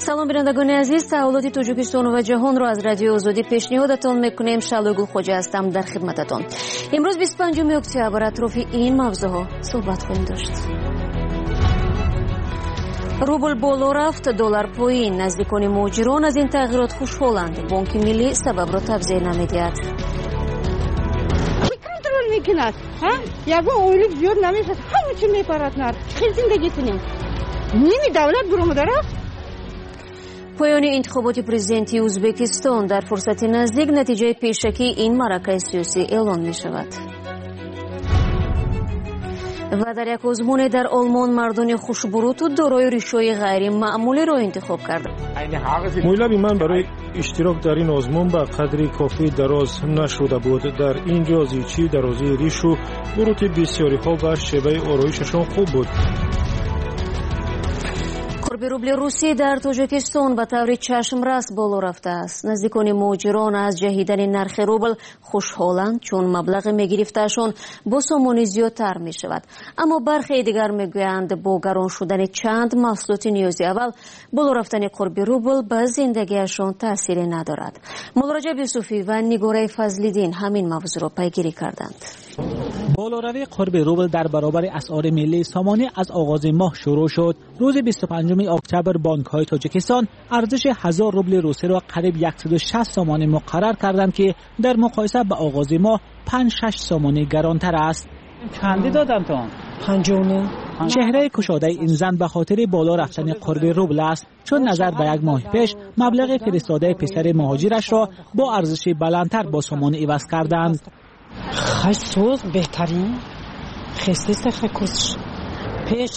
سلام بینندگان عزیز، تحولات تاجیکستان و جهان را از رادیو آزادی پیشنهادتان میکنیم. شالوگو خوجا هستم در خدمتتان. امروز 25 اکتبر اطراف این موضوعها صحبت خواهیم داشت. روبل بالا رفت، دلار پایین. نزدیکان مهاجران از این تغییرات خوشحالند. بانک ملی سبب را توضیح نمیدهد. کنترل میکند. یگو اویلیک زیاد نمیشه. همه چی میپرد نار. خیلی زندگی کنیم. نیمی دولت برو مدرخ. پایان انتخابات پرزیدنتی ازبکستان در فرصت نزدیک نتیجه پیشکی این معرکه سیاسی اعلان می شود. و در یک آزمون در آلمان مردان خوشبروت و دارای ریشه‌های غیر معمولی را انتخاب کردند. مطلب من برای اشتراک در این آزمون به قدری کافی دراز نشده بود. در اینجا زیچی درازی ریش و بروت بسیاری ها و شیوه آرایششان خوب بود. قرب روبل روسی در تاجیکستان به طور چشم رس بالا رفته است. نزدیکان مهاجران از جهیدن نرخ روبل خوشحالند چون مبلغ میگرفتهشان با سامان زیادتر می شود. اما برخی دیگر میگویند با گران شدن چند محصولات نیازی اول بالا رفتن قرب روبل به زندگیشان تأثیری ندارد. مولا رجب یوسفی و نگاره فضل‌الدین همین موضوع را پیگیری کردند. بالاروی قرب روبل در برابر اسعار ملی سامانه از آغاز ماه شروع شد. روز 25 اکتبر بانک‌های تاجیکستان ارزش 1000 روبل روسی را قریب 160 سامانه مقرر کردند که در مقایسه با آغاز ماه 5-6 سامانه گرانتر است. چندی دادم تو؟ 59. چهره کشاده این زن به خاطر بالا رفتن قرب روبل است، چون نظر به یک ماه پیش مبلغ فرستاده پسر مهاجرش را با ارزش بلندتر با سامانه عوض کردند. خیلی سوز بهترین خستیست خیلی کسش پیش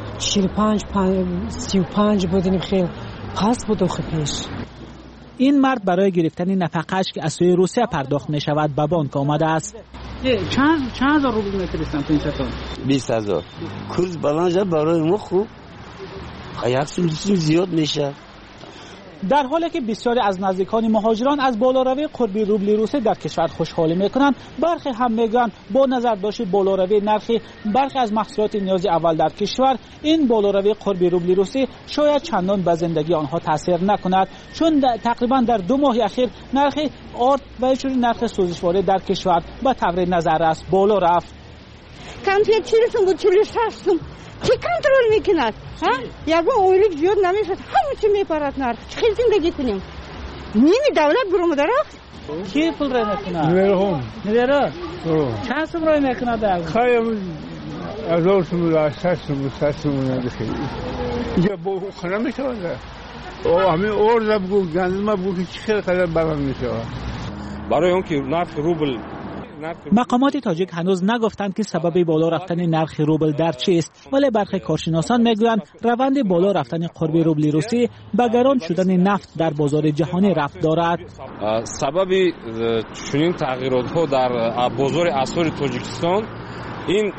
35 بودیم خیلی پس بود پیش. این مرد برای گرفتن نفقه‌اش که از سوی روسیه پرداخت می شود به بانک آمده است. چند هزار روبل میفرستم تو این چطور؟ 20,000. کورس بلنجا برای ما خوب. یک سلسل زیاد میشه. در حالی که بسیاری از نزدیکان مهاجران از بالاروی قرب روبل روسی در کشور خوشحالی میکنند، برخی هم میگن با نظر داشت بالاروی نرخ برخی از محصولات نیازی اول در کشور، این بالاروی قرب روبل روسی شاید چندان به زندگی آنها تاثیر نکند، چون تقریبا در 2 ماه اخیر نرخ آرد و چون نرخ سوزشواره در کشور به طور نظر است بالا رفت. کمتر 40 بود 46 چی کنترل میکند؟ یگو اویلیک زیاد نمیشه. همه چی میپرد نار. خیلی زندگی کنیم. نیمی دولت برو مدرخ. کی پول رای میکند؟ نویره چند سوم رای میکند؟ خیلی 1000 سوم 600 سوم ندخیلی. اینجا با خانه میشود. همین ارز بگو گندم بگو که چی خیلی قدر برام میشود. برای اون که نرخ روبل مقامات تاجیک هنوز نگفتند که سبب بالا رفتن نرخ روبل در چیست، ولی برخی کارشناسان میگویند روند بالا رفتن قرب روبل روسی به گران شدن نفت در بازار جهانی ربط دارد. سبب چنین تغییرات ها در بازار اسعار تاجیکستان این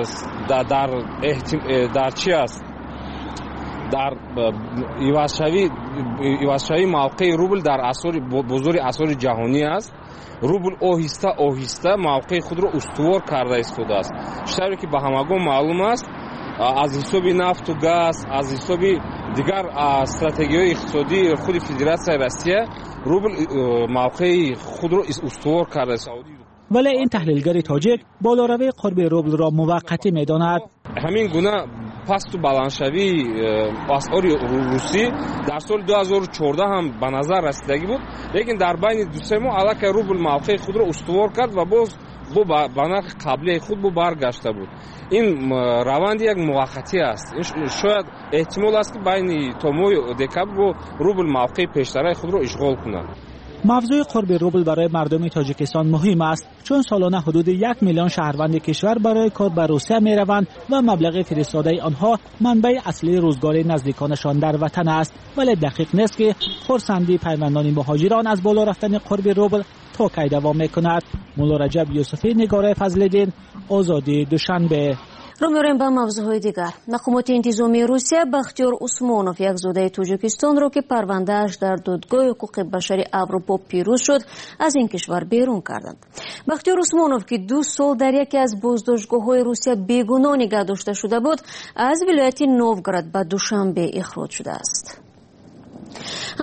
در چی است؟ در ایوازشوی موقع روبل در بازار اسعار جهانی است. روبل آهسته موقع خود را استوار کرده ایستاده است. چطوری که به همگان معلوم است، از حساب نفت و گاز، از حساب دیگر استراتژی‌های اقتصادی خود فدراسیون روسیه، روبل موقع خود را استوار کرده است. ولی این تحلیلگر تاجیک بالاروی قرب روبل را موقتی می‌داند. همین گونه پست و بلندشوی اسعار روسی در سال 2014 هم به نظر رسیدگی بود، لیکن در بین 2 ماه علاقه روبل موقع خود را استوار کرد و باز به نرخ قبلی خود برگشته بود. این روند یک موقتی است. شاید احتمال است که بین تا ماه دکبر روبل موقع پیشتر خود را اشغال کند. موضوع قرب روبل برای مردم تاجیکستان مهم است، چون سالانه حدود 1 میلیون شهروند کشور برای کار به روسیه می روند و مبلغ فرستاده آنها منبع اصلی روزگار نزدیکانشان در وطن است. ولی دقیق نیست که خرسندی پیوندان مهاجران از بالا رفتن قرب روبل تا کی دوام می کند. مولا رجب یوسفی، نگاره فضل‌الدین، آزادی دوشنبه. رو می‌ریم به موضوعهای دیگر. مقامات انتظامی روسیه بختیار عثمانوف، یک زاده تاجیکستان را که پرونده‌اش در دادگاه حقوق بشری اروپا پیروز شد، از این کشور بیرون کردند. بختیار عثمانوف که 2 سال در یکی از بازداشتگاه‌های روسیه بیگناه نگه داشته شده بود، از ولایت نووگراد به دوشنبه اخراج شده است.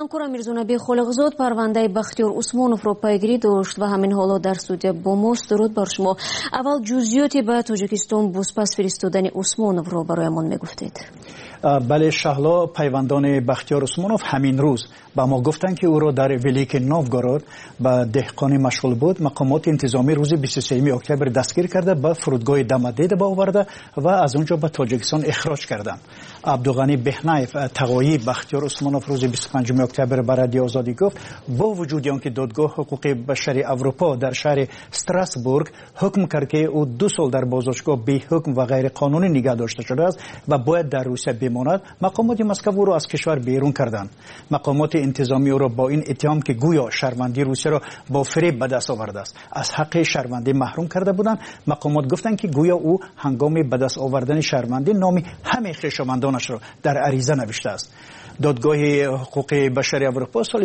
ҳамкорам мирзонабӣ холиқзод парвандаи Бахтиёр Усмоновро пайгирӣ дошт ва ҳамин ҳоло дар студия бо мост. дуруд бар шумо. аввал ҷузъиёти ба Тоҷикистон бузпас фиристодани Усмоновро бароямон мегуфтед. бале шаҳло пайвандони Бахтиёр Усмонов ҳамин рӯз ба мо гуфтанд ки ӯро дар Великий Новгород ба деҳқонӣ машғул буд. мақомоти интизомӣ рӯзи 23 октябр дастгир карда ба фурудгоҳи Дамадеда оварда ва аз он ҷо ба Тоҷикистон ихроҷ карданд. Абдуғани Беҳнаев тағоии Бахтиёр Усмонов рӯзи 25 октябр ба Радиои Озодӣ гуфт бо вуҷуди он ки додгоҳ ҳуқуқи башари Аврупо дар шаҳри Страсбург ҳукм кард ки ӯ 2 сол дар бозошгоҳ беҳукм ва ғайриқонунӣ нигаҳ дошта шудааст ва бояд дар Русия бимонад, мақомоти Москва ӯро аз кишвар берун карданд. мақомоти интизомӣ ӯро бо ин иттиҳом ки гӯё шаҳрвандии Русияро бо фиреб ба даст овардааст, аз ҳаққи шаҳрвандӣ маҳрум карда буданд. мақомот гуфтанд ки гӯё ӯ ҳангоми ба даст овардани шаҳрвандӣ номи ҳамаи хишовандонашро дар ариза навиштааст. додгоҳи ҳуқуқи башари Аврупо соли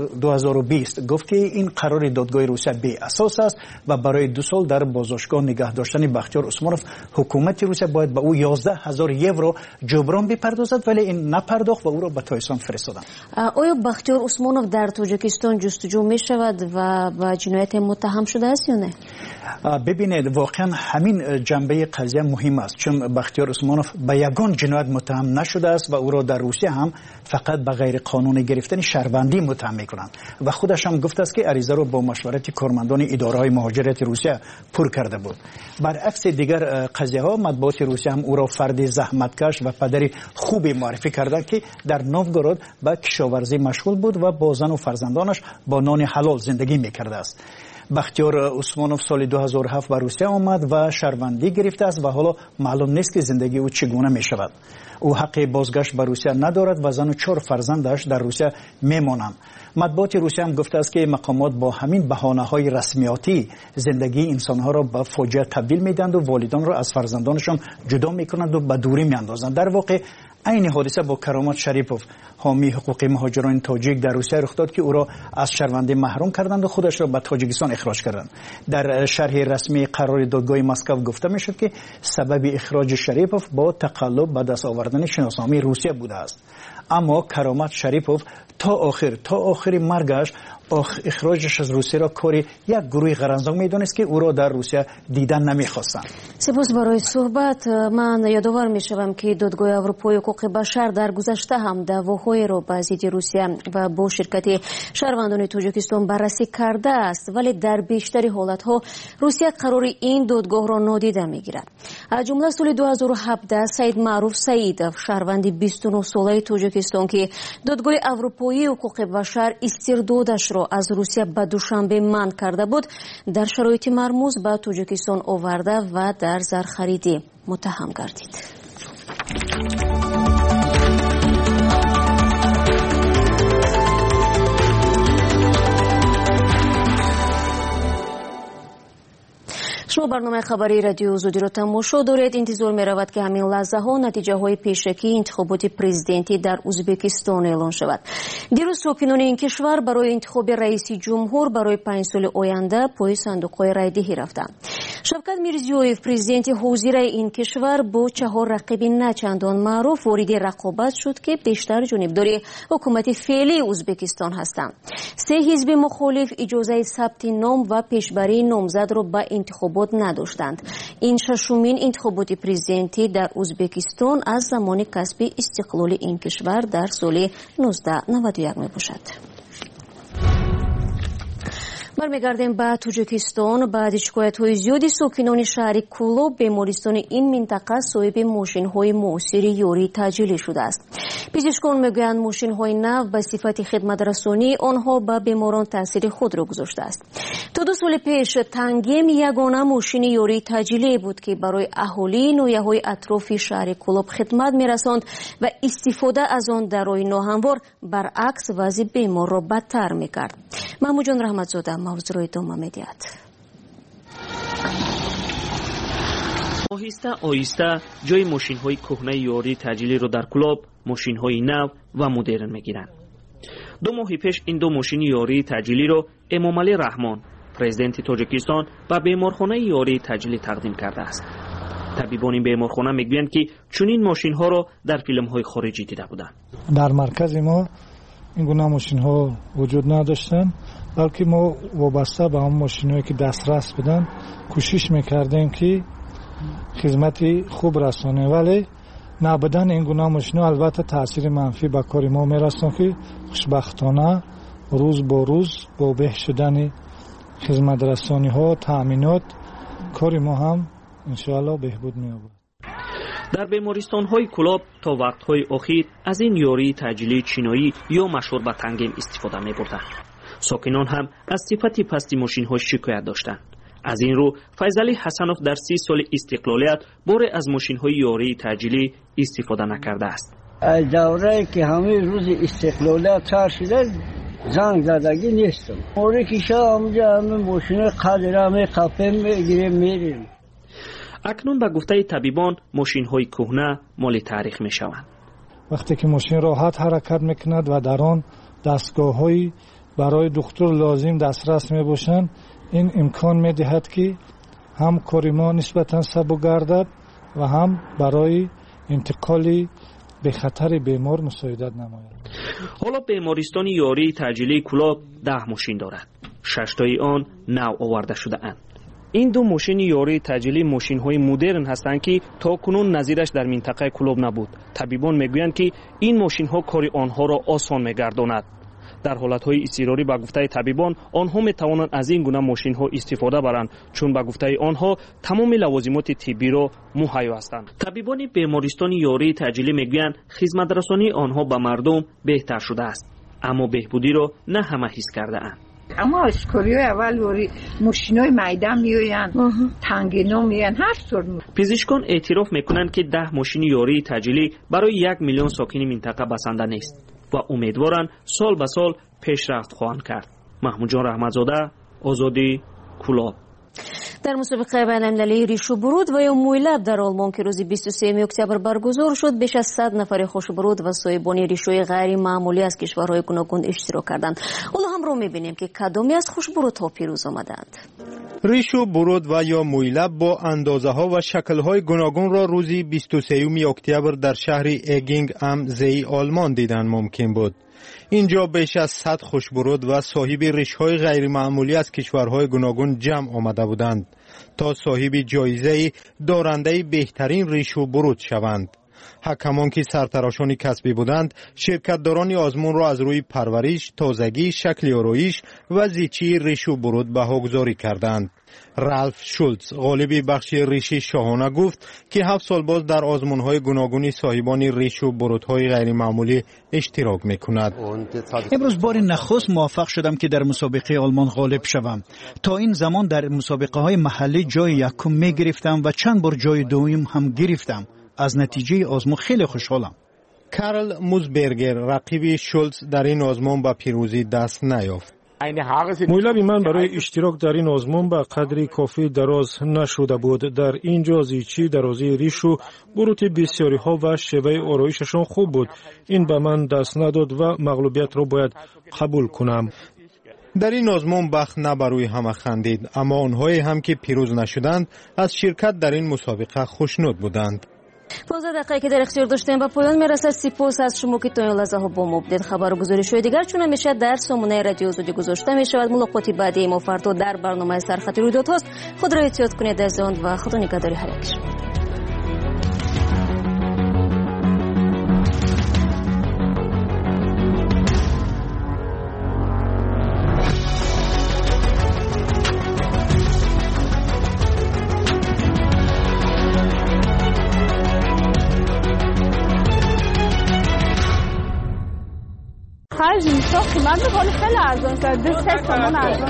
2020 гуфт ки ин қарори додгоҳи Русия беасос аст ва барои 2 сол дар бозошгоҳ нигаҳ доштани Бахтиёр Усмонов ҳукумати Русия бояд ба ӯ 11,000 евро ҷуброн бипардозад, вале ин напардохт ва ӯро ба Тоҷикистон фиристоданд. оё Бахтиёр Усмонов дар Тоҷикистон ҷустуҷӯ мешавад ва ба ҷинояте муттаҳам шудааст ё не? бибинед, воқеан ҳамин ҷанбаи қазия муҳим аст, чун Бахтиёр Усмонов ба ягон ҷиноят муттаҳам нашудааст ва ӯро дар Русия ҳам фақат ба ғайриқонунӣ гирифтани шаҳрвандӣ муттаҳам мекунанд ва худаш ҳам гуфтааст ки аризаро бо машварати кормандони идораҳои муҳоҷирати Русия пур карда буд. баръакси дигар қазияҳо, матбуоти Русия ҳам ӯро фарди заҳматкаш ва падари хубе муаррифӣ карданд ки дар Новгород ба кишоварзӣ машғул буд ва бо зану фарзандонаш бо нони ҳалол зиндагӣ мекардааст. Бахтиёр Усмонов соли 2007 ба Русия омад ва шаҳрвандӣ гирифтааст ва ҳоло маълум нест ки зиндагии ӯ чӣ гуна мешавад. ӯ ҳаққи бозгашт ба Русия надорад ва зану 4 фарзандаш дар Русия мемонанд. матбуоти Русия ҳам гуфтааст ки мақомот бо ҳамин баҳонаҳои расмиётӣ зиндагии инсонҳоро ба фоҷиа табдил медиҳанд ва волидонро аз фарзандонашон ҷудо мекунанд ва ба дурӣ меандозанд. дар воқеъ айни ҳодиса бо Каромат Шарипов, ҳомии ҳуқуқи муҳоҷирони тоҷик дар Русия рух дод ки ӯро аз шаҳрвандӣ маҳрум карданд ва худашро ба Тоҷикистон ихроҷ карданд. дар шарҳи расмии қарори додгоҳи Москва гуфта мешуд ки сабаби ихроҷи Шарипов бо тақаллуб ба даст овардани шиносномаи Русия будааст. аммо Каромат Шарипов то охири маргаш ихроҷаш аз Русияро кори як гурӯҳи ғаранзок медонист ки ӯро дар Русия дидан намехостанд. сипос барои суҳбат. ман ёдовар мешавам ки додгоҳи Аврупои ҳуқуқи башар дар гузашта ҳам даъвоҳоеро ба зидди Русия ва бо ширкати шаҳрвандони Тоҷикистон баррасӣ кардааст, вале дар бештари ҳолатҳо Русия қарори ин додгоҳро нодида мегирад. аз ҷумла соли 2017 Саид Маъруф Саидов, шаҳрванди 29 солаи Тоҷикистон ки додгоҳи Аврупои ҳуқуқи башар истирдодашро аз Русия ба Душанбе манъ карда буд, дар шароити мармуз ба Тоҷикистон оварда ва дар зархаридӣ муттаҳам гардид. шумо барномаи хабари радиои Озодиро тамошо доред. интизор меравад ки ҳамин лаҳзаҳо натиҷаҳои пешакии интихоботи президентӣ дар Узбекистон эълон шавад. дирӯз сокинони ин кишвар барои интихоби раиси ҷумҳур барои 5 соли оянда пои сандуқҳои райдиҳӣ рафтанд. Шавкат Мирзиёев, президенти ҳозираи ин кишвар, бо 4 рақиби начандон маъруф вориди рақобат шуд ки бештар ҷонибдори ҳукумати феълии Узбекистон ҳастанд. 3 ҳизби мухолиф иҷозаи сабти ном ва пешбарии номзадро ба интихобот надоштанд. ин шашумин интихоботи президентӣ дар Узбекистон аз замони касби истиқлоли ин кишвар дар соли 1991 мебошад. бармегардем ба Тоҷикистон. баъди шикоятҳои зиёди сокинони шаҳри Кулоб, бемористони ин минтақа соҳиби мошинҳои муосири ёрии таъҷилӣ шудааст. пизишкон мегӯянд мошинҳои нав ба сифати хидматрасонии онҳо ба беморон таъсири худро гузоштааст. то 2 соли пеш Тангем ягона мошини ёрии таъҷилие буд ки барои аҳолии ноҳияҳои атрофи шаҳри Кулоб хидмат мерасонд ва истифода аз он дар роҳи ноҳамвор баръакс вазъи беморро бадтар мекард. маҳмуҷон раҳматзода мавзӯъро идома медиҳад. оҳиста оҳиста ҷои мошинҳои кӯҳнаи ёрии таъҷилиро дар Кулоб мошинҳои нав ва модерн мегиранд. 2 моҳи пеш ин 2 мошини ёрии таъҷилиро Эмомалӣ Раҳмон, президенти Тоҷикистон, ба беморхонаи ёрии таъҷилӣ тақдим кардааст. табибони беморхона мегӯянд ки чунин мошинҳоро дар филмҳои хориҷӣ дида буданд. дар маркази мо این گونه ماشین ها وجود نداشتن، بلکه ما وابسته به هم ماشین هایی که دسترس بدن کوشش میکردیم که خدمتی خوب رسانه، ولی نبودن این گونه ماشین ها البته تاثیر منفی به کار ما میرسون که خوشبختانه روز با روز با بهتر شدن خدمت رسانی ها تأمینات کار ما هم انشاءالله بهبود می‌یابد. در بیمارستان‌های کلاب تا وقت‌های اخیر از این یاری تعجیلی چینایی یا مشهور به تنگین استفاده می‌بردند. ساکنان هم از صفت پستی ماشین‌ها شکایت داشتند. از این رو فیضعلی حسنوف در 30 سال استقلالیت بار از ماشین‌های یاری تعجیلی استفاده نکرده است. دوره که همه روز استقلالیت سر شده زنگ زدگی نیستم. موری که شامجا همه ماشین قدرمه قفه میگیریم میریم. اکنون به گفته طبیبان ماشین‌های کهنه مال تاریخ میشوند. وقتی که ماشین راحت حرکت میکند و در آن دستگاه‌هایی برای دکتر لازم دسترس میباشند، این امکان میدهد که هم کار ما نسبتاً سبک گردد و هم برای انتقال به خطر بیمار مساعدت نماید. حالا بیمارستان یاری تعجیلی کلاب 10 ماشین دارد. 6 تای آن نو آورده شده اند. این دو ماشین یاری تعجیلی ماشین‌های مدرن هستند که تا کنون نظیرش در منطقه کلاب نبود. طبیبان میگویند که این ماشین‌ها کار آنها را آسان می‌گرداند. در حالت‌های اضطراری به گفته طبیبان آنها می‌توانند از این گونه ماشین‌ها استفاده برند، چون به گفته آنها تمام لوازمات طبی را مهیا هستند. طبیبان بیمارستان یاری تعجیلی میگویند خدمت رسانی آنها به مردم بهتر شده است، اما بهبودی را نه همه حس کرده اند. اما اسکوریو اول وری ماشینای میدان میوین، تنگینو میان، هر طور. پزشکان اعتراف میکنند که 10 ماشین یاری تعجیلی برای 1 میلیون ساکن منطقه بسنده نیست و امیدوارند سال به سال پیشرفت خواهند کرد. محمود جان رحمتزاده، آزادی، کلاب. در مسابقه بین‌المللی ریشو برود و یا مویلب در آلمان که روز 23 اکتبر برگزار شد، بیش از 100 نفر خوشبرود و صاحبان ریشوی غیر معمولی از کشورهای گوناگون اشتراک کردند. حالا هم رو می‌بینیم که کدامی از خوشبرودها پیروز آمدند. ریشو برود و یا مویلب با اندازه‌ها و شکل‌های گوناگون را روز 23 اکتبر در شهر ایگینگ ام زی آلمان دیدن ممکن بود. اینجا بیش از 100 خوشبرود و صاحب ریش‌های غیر معمولی از کشورهای گوناگون جمع آمده بودند تا صاحب جایزه دارنده بهترین ریش و برود شوند. حکمان که سرتراشان کسبی بودند، شرکتداران آزمون را از روی پرورش، تازگی، شکل آرایش و زیچی ریش و برود بهاگذاری کردند. رالف شولتز غالب بخش ریشی شاهانه گفت که 7 سال باز در آزمون‌های گوناگون صاحبان ریش و برودهای غیر معمولی اشتراک می‌کند. امروز بار نخست موفق شدم که در مسابقه آلمان غالب شوم. تا این زمان در مسابقه‌های محلی جای یکم می‌گرفتم و چند بار جای دوم هم گرفتم. از نتیجه آزمون خیلی خوشحالم. کارل موزبرگر رقیب شولتز در این آزمون با پیروزی دست نیافت. مویلب من برای اشتراک در این آزمون به قدری کافی دراز نشده بود. در اینجا زیچی درازی ریش و بروت بسیاری ها و شیوه آرایششان خوب بود. این به من دست نداد و مغلوبیت را باید قبول کنم. در این آزمون بخت نه بروی همه خندید، اما آنهایی هم که پیروز نشدند از شرکت در این مسابقه خوشنود بودند. 15 دقیقه که در اختیار داشتیم به پایان میرسد. سپاس از شما که تا این لحظه ها با ما بودید. خبرگزاری شوی دیگر چون همیشه در سامانه رادیو آزادی گذاشته می شود. ملاقات بعدی ما فردا در برنامه سرخط رویدادهاست. خود را احتیاط کنید از آن و خدا نگهداری هر یک. من به حال خیلی ارزان کرد. 2 تومان ارزان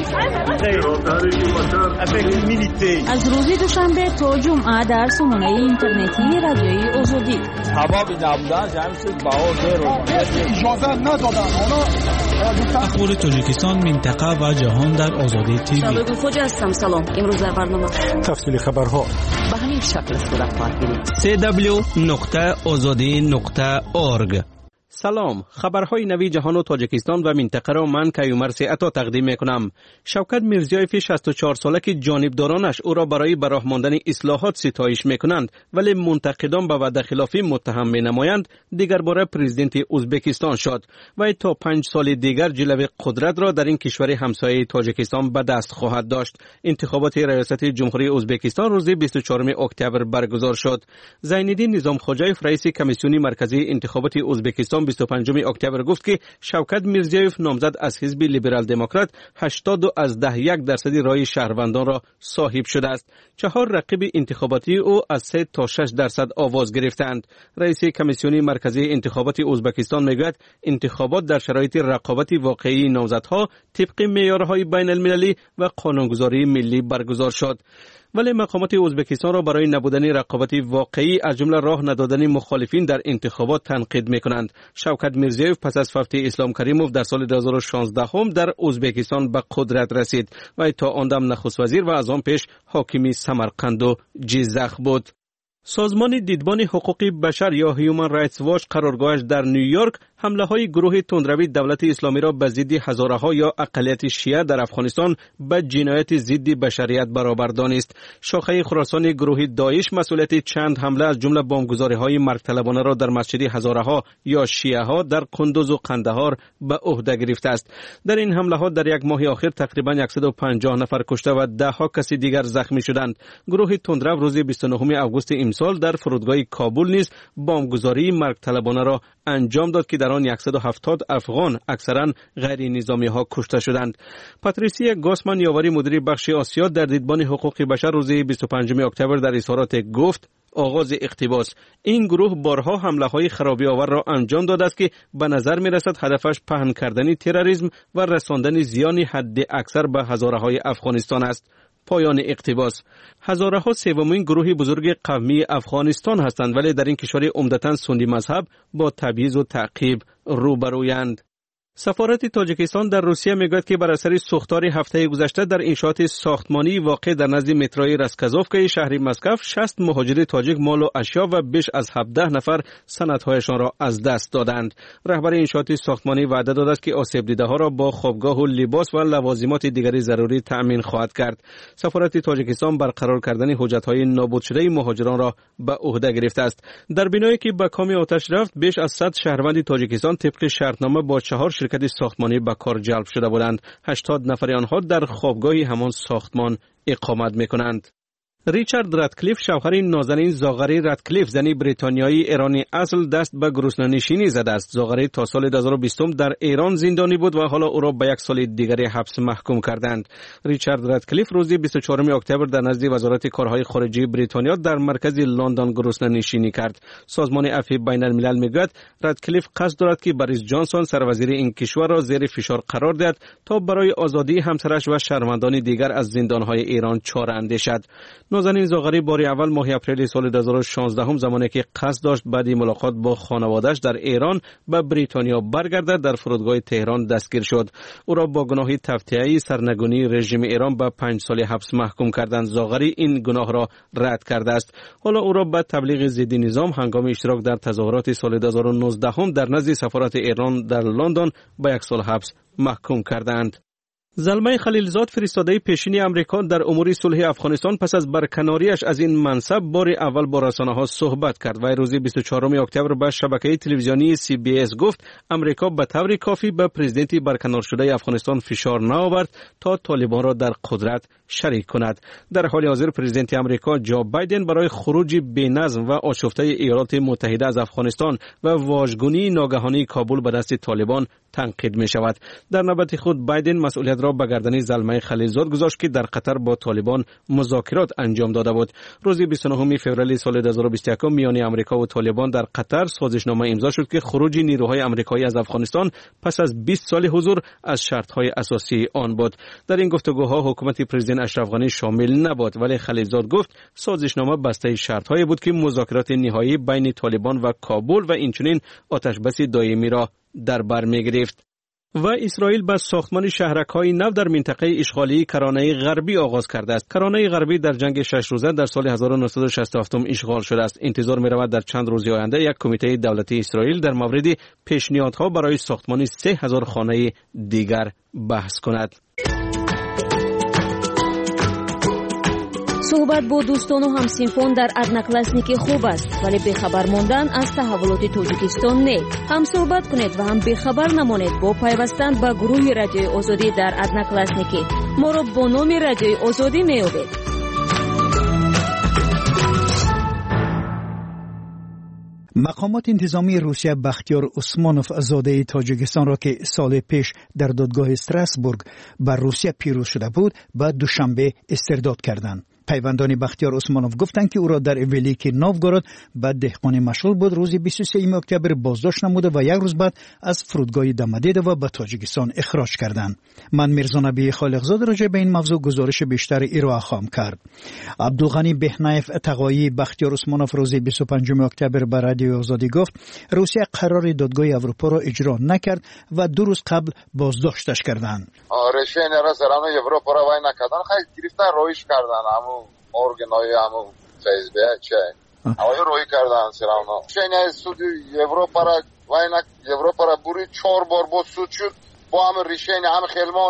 از روز دوشنبه تا جمعه در سامانه اینترنتی رادیوی آزادی. هوا نبودن جمع شد باور اجازه ندادن. اخبار تاجیکستان، منطقه و جهان در آزادی تیوی. شباب خوش هستم. سلام. امروز در برنامه تفصیل خبرها به همین شکل صورت خواهد گرفت. www.azadi.org سلام، خبرهای نوی جهان و تاجیکستان و منطقه را من کیومر عطا تقدیم میکنم. شوکت میرزیایف 64 ساله که جانبدارانش او را برای به راه ماندن اصلاحات ستایش میکنند ولی منتقدان به وعده خلافی متهم مینمایند، دیگر باره پرزیدنت ازبکستان شد و تا 5 سال دیگر جلوه قدرت را در این کشور همسایه تاجیکستان به دست خواهد داشت. انتخابات ریاست جمهوری ازبکستان روز 24 اکتبر برگزار شد. زینالدین نظام خوجایف رئیس کمیسیون مرکزی انتخابات ازبکستان 25 اکتبر گفت که شوکت میرزیایف نامزد از حزب لیبرال دموکرات 81% رای شهروندان را صاحب شده است. 4 رقیب انتخاباتی او از 3 تا 6% آواز گرفتند. رئیس کمیسیون مرکزی انتخابات ازبکستان میگوید انتخابات در شرایط رقابت واقعی نامزدها طبق معیارهای بین المللی و قانونگذاری ملی برگزار شد. ولی مقامات ازبکستان را برای نبودن رقابت واقعی از جمله راه ندادن مخالفین در انتخابات تنقید میکنند. شوکت میرزیایف پس از فوت اسلام کریموف در سال 2016 در ازبکستان به قدرت رسید و تا آن دم نخست وزیر و از آن پیش حاکم سمرقند و جیزخ بود. سازمان دیدبان حقوق بشر یا هیومن رایتس واچ قرارگاهش در نیویورک حمله های گروه تندروی دولت اسلامی را به ضد هزارها یا اقلیت شیعه در افغانستان به جنایت ضد بشریت برابر دانست. شاخه خراسان گروه داعش مسئولیت چند حمله از جمله بمبگذاری های مرگ طلبانه را در مسجد هزارها یا شیعه ها در قندوز و قندهار به عهده گرفته است. در این حمله ها در یک ماه اخیر تقریبا 150 نفر کشته و 10 کسی دیگر زخمی شدند. گروه تندرو روز 29 اوگوست امسال در فرودگاه کابل نیز بمبگذاری مرگ طلبانه را انجام داد که در آن 170 افغان اکثرا غیر نظامی ها کشته شدند. پاتریسیا گاسمن یاوری مدیر بخش آسیا در دیدبان حقوق بشر روز 25 اکتبر در اظهارات گفت آغاز اقتباس این گروه بارها حمله های خرابی آور را انجام داده است که به نظر می رسد هدفش پهن کردن تروریسم و رساندن زیان حد اکثر به هزارهای افغانستان است. پایان اقتباس. هزارها سومین گروه بزرگ قومی افغانستان هستند ولی در این کشور عمدتاً سنی مذهب با تبعیض و تعقیب روبرویند. سفارت تاجیکستان در روسیه میگوید که بر اثر سوختار هفته گذشته در انشاءات ساختمانی واقع در نزد متروی راسکازوفکا شهر مسکو 60 مهاجر تاجیک مال و اشیا و بیش از 17 نفر سندهایشان را از دست دادند. رهبر انشاءات ساختمانی وعده داده است که آسیب دیده ها را با خوابگاه و لباس و لوازمات دیگری ضروری تأمین خواهد کرد. سفارت تاجیکستان برقرار کردن حجت‌های نابود شده مهاجران را به عهده گرفته است. در بنایی که به کام آتش رفت بیش از 100 شهروند تاجیکستان طبق شرطنامه با 4 شرکت ساختمانی به کار جلب شده بودند. 80 نفر آنها در خوابگاه همان ساختمان اقامت می‌کنند. ریچارد رادکلیف شوهر نازنین زاغری رادکلیف زنی بریتانیایی ایرانی اصل دست به گرسنه‌نشینی زده است. زاغری تا سال 2020 در ایران زندانی بود و حالا او را به 1 سال دیگر حبس محکوم کردند. ریچارد رادکلیف روز 24 اکتبر در نزد وزارت کارهای خارجه بریتانیا در مرکز لندن گرسنه‌نشینی کرد. سازمان عفو بین الملل میگوید رادکلیف قصد دارد که بوریس جانسون سروزیر این کشور را زیر فشار قرار دهد تا برای آزادی همسرش و شهروندان دیگر از زندان‌های ایران چاره اندیشد. نازنین زاغری بار اول ماه اپریل سال 2016 زمانی که قصد داشت بعد ملاقات با خانواده‌اش در ایران به بریتانیا برگردد در فرودگاه تهران دستگیر شد. او را با گناه تفتیه سرنگونی رژیم ایران به 5 سال حبس محکوم کردند. زاغری این گناه را رد کرده است. حالا او را به تبلیغ ضد نظام هنگام اشتراک در تظاهرات سال 2019 در نزد سفارت ایران در لندن به 1 سال حبس محکوم کردند. زلمه خلیلزاد فرستاده پیشین امریکا در امور صلح افغانستان پس از برکناریش از این منصب بار اول با رسانه‌ها صحبت کرد و روز 24 اکتبر به شبکه تلویزیونی CBS گفت امریکا به طور کافی به پرزیدنت برکنار شده افغانستان فشار نآورد تا طالبان را در قدرت شریک کند. در حال حاضر پرزیدنت امریکا جو بایدن برای خروج بی‌نظم و آشفته ایالات متحده از افغانستان و واژگونی ناگهانی کابل به دست طالبان تنقید می شود. در نوبت خود بایدن مسئولیت را به گردن زلمه خلیلزاد گذاشت که در قطر با طالبان مذاکرات انجام داده بود. روز 29 فوریه سال 2021 میان امریکا و طالبان در قطر سازشنامه امضا شد که خروج نیروهای آمریکایی از افغانستان پس از 20 سال حضور از شرط‌های اساسی آن بود. در این گفتگوها حکومت پرزیدنت اشرف غنی شامل نبود ولی خلیلزاد گفت سازشنامه بسته شرط‌هایی بود که مذاکرات نهایی بین طالبان و کابل و اینچنین آتش‌بس دائمی را در بر می‌گرفت. و اسرائیل با ساختمان شهرک‌های نو در منطقه اشغالی کرانه غربی آغاز کرده است. کرانه غربی در جنگ 6 روزه در سال 1967 اشغال شده است. انتظار می‌رود در چند روز آینده یک کمیته دولتی اسرائیل در مورد پیشنهادها برای ساختمان 3000 خانه دیگر بحث کند. صحبت با دوستان و همسینفان در ادناکلاسنیک خوب است، ولی بخبر ماندن از تحولات تاجیکستان نه. هم صحبت کنید و هم بخبر نمانید با پیوستن به گروه رادیوی آزادی در ادناکلاسنیک. ما را با نام رادیوی آزادی میابید. مقامات انتظامی روسیه بختیار عثمانوف زاده تاجیکستان را که سال پیش در دادگاه استراسبورگ بر روسیه پیروز شده بود به دوشنبه استرداد کردند. پیوندان بختیار عثمانوف گفتند که او را در ولیکی نوفگوراد به دهقانی مشغول بود روز 23 اکتبر بازداشت نموده و یک روز بعد از فرودگاه دمدیده و به تاجیکستان اخراج کردند. من میرزا نبی خالقزاد راجع به این موضوع گزارش بیشتر ارائه خواهم کرد. عبدالغنی بهنایف تقایی بختیار عثمانوف روز 25 اکتبر به رادیو آزادی گفت روسیه قرار دادگاه اروپا را اجرا نکرد و 2 روز قبل بازداشتش کردند. решение را سرانو اروپا را وای نکردن، خیلی گرفتن رویش کردن. ارگانای همو فیسبوک چه اوای روی کردن سرانو شینه سود اروپا را واینا اروپا را بوری 4 بار با سود شد با هم ریشین هم خلمان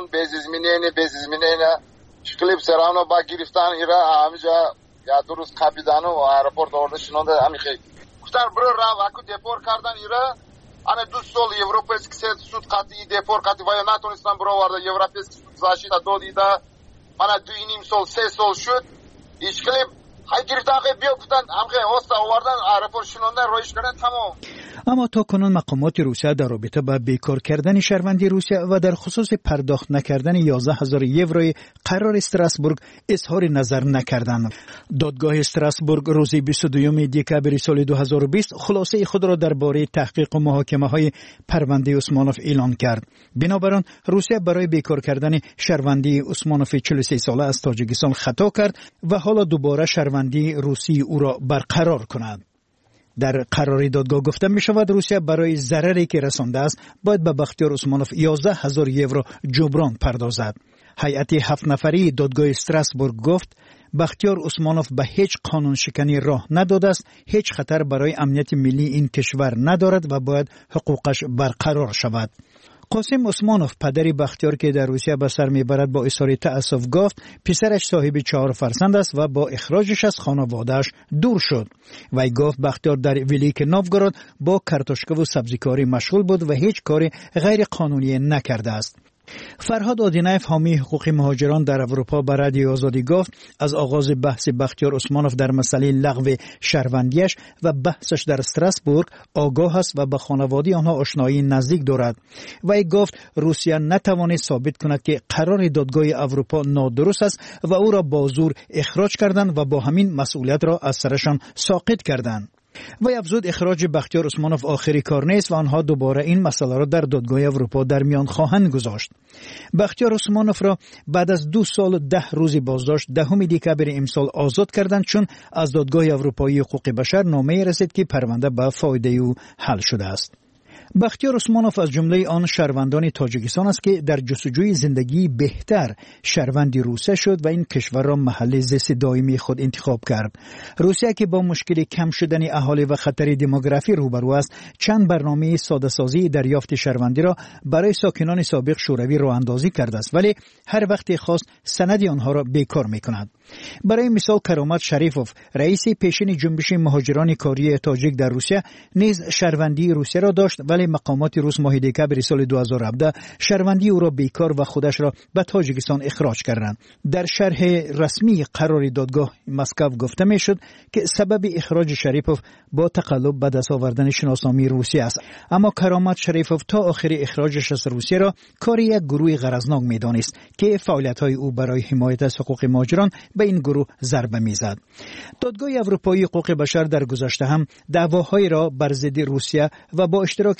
بیزیزمینه کلیپ سرانو با گرفتن ایرا همجا یا 2 روز قبیدن و آیرپورت آورده شنونده همین خیلی گفتن برو را واکو دپور کردن ایرا انا 2 سال европейский суд قطعی دپور قطعی وای نتونستن برو وارد европейский суд защита دادیده مانا 2.5 سال 3 سال شد işkilim hay giriftan بیا گفتن همخه هستا آوردن آیرپورت شنونده رویش کردن تمام. اما تا کنون مقامات روسیه در رابطه با بیکار کردن شهروندی روسیه و در خصوص پرداخت نکردن 11,000 یوروی قرار استراسبورگ اظهار نظر نکردند. دادگاه استراسبورگ روز 22 دکبر سال 2020 خلاصه خود را درباره تحقیق و محاکمه‌های پرونده عثمانوف اعلان کرد. بنابراین روسیه برای بیکار کردن شهروندی عثمانوف 43 ساله از تاجیکستان خطا کرد و حالا دوباره شهروندی روسی او را برقرار کند. در قرار دادگاه گفته می شود روسیه برای ضرری که رسانده است باید به بختیار عثمانوف 11,000 یورو جبران پردازد. هیئت 7 نفری دادگاه استراسبورگ گفت بختیار عثمانوف به هیچ قانون شکنی راه نداده است، هیچ خطر برای امنیت ملی این کشور ندارد و باید حقوقش برقرار شود. قاسم عثمانوف پدری بختیار که در روسیه به سر میبرد با اظهار تأسف گفت پسرش صاحب 4 فرزند است و با اخراجش از خانواده‌اش دور شد. وی گفت بختیار در ولیک نوفگوراد با کارتوشکا و سبزیکاری مشغول بود و هیچ کار غیر قانونی نکرده است. فرهاد آدینایف حامی حقوق مهاجران در اروپا به رادیو آزادی گفت از آغاز بحث بختیار عثمانوف در مسئله لغو شهروندیش و بحثش در استراسبورگ آگاه است و به خانواده آنها آشنایی نزدیک دارد. وی گفت روسیه نتوانست ثابت کند که قرار دادگاه اروپا نادرست است و او را با زور اخراج کردند و با همین مسئولیت را از سرشان ساقط کردند. و افزود اخراج بختیار عثمانوف آخری کار نیست و آنها دوباره این مسئله را در دادگاه اروپا در میان خواهند گذاشت. بختیار عثمانوف را بعد از 2 سال و 10 روز بازداشت 10 دکبر امسال آزاد کردند چون از دادگاه اروپایی حقوق بشر نامه رسید که پرونده به فایده او حل شده است. بختیار عثمانوف از جمله آن شهروندان تاجیکستان است که در جستجوی زندگی بهتر شهروند روسیه شد و این کشور را محل زیست دائمی خود انتخاب کرد. روسیه که با مشکل کم شدن اهالی و خطر دموگرافی روبرو است، چند برنامه ساده‌سازی دریافت شهروندی را برای ساکنان سابق شوروی راه اندازی کرده است، ولی هر وقت خواست سند آنها را بیکار می‌کند. برای مثال کرامت شریفوف، رئیس پیشین جنبش مهاجران کاری تاجیک در روسیه، نیز شهروندی روسیه را داشت ولی مقامات روس ماه دکبر سال 2017 شهروندی او را بیکار و خودش را به تاجیکستان اخراج کردند. در شرح رسمی قرار دادگاه مسکو گفته میشد که سبب اخراج شریفوف با تقلب به دست آوردن شناسنامه روسیه است، اما کرامت شریفوف تا آخر اخراجش از روسیه را کار یک گروه غرضناک می‌دانست که فعالیت‌های او برای حمایت از حقوق مهاجران به این گروه ضربه می‌زد. دادگاه اروپایی حقوق بشر در گذشته هم دعواهایی را بر ضد روسیه و با اشتراک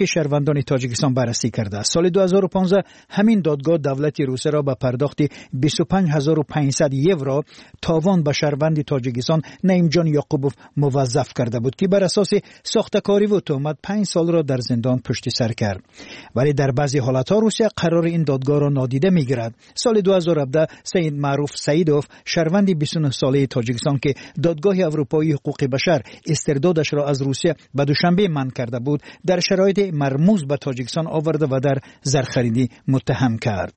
حقوق شهروندان تاجیکستان بررسی کرده است. سال 2015 همین دادگاه دولت روسیه را به پرداخت 25500 یورو تاوان به شهروند تاجیکستان نعیمجان یعقوبوف موظف کرده بود که بر اساس ساختکاری و تهمت 5 سال را در زندان پشت سر کرد. ولی در بعضی حالت‌ها روسیه قرار این دادگاه را نادیده می‌گیرد. سال 2017 سید معروف سعیدوف شهروند 29 ساله تاجیکستان که دادگاه اروپایی حقوق بشر استردادش را از روسیه به دوشنبه منع کرده بود، در شرایط مرموز به تاجیکستان آورده و در زرخریدی متهم کرد.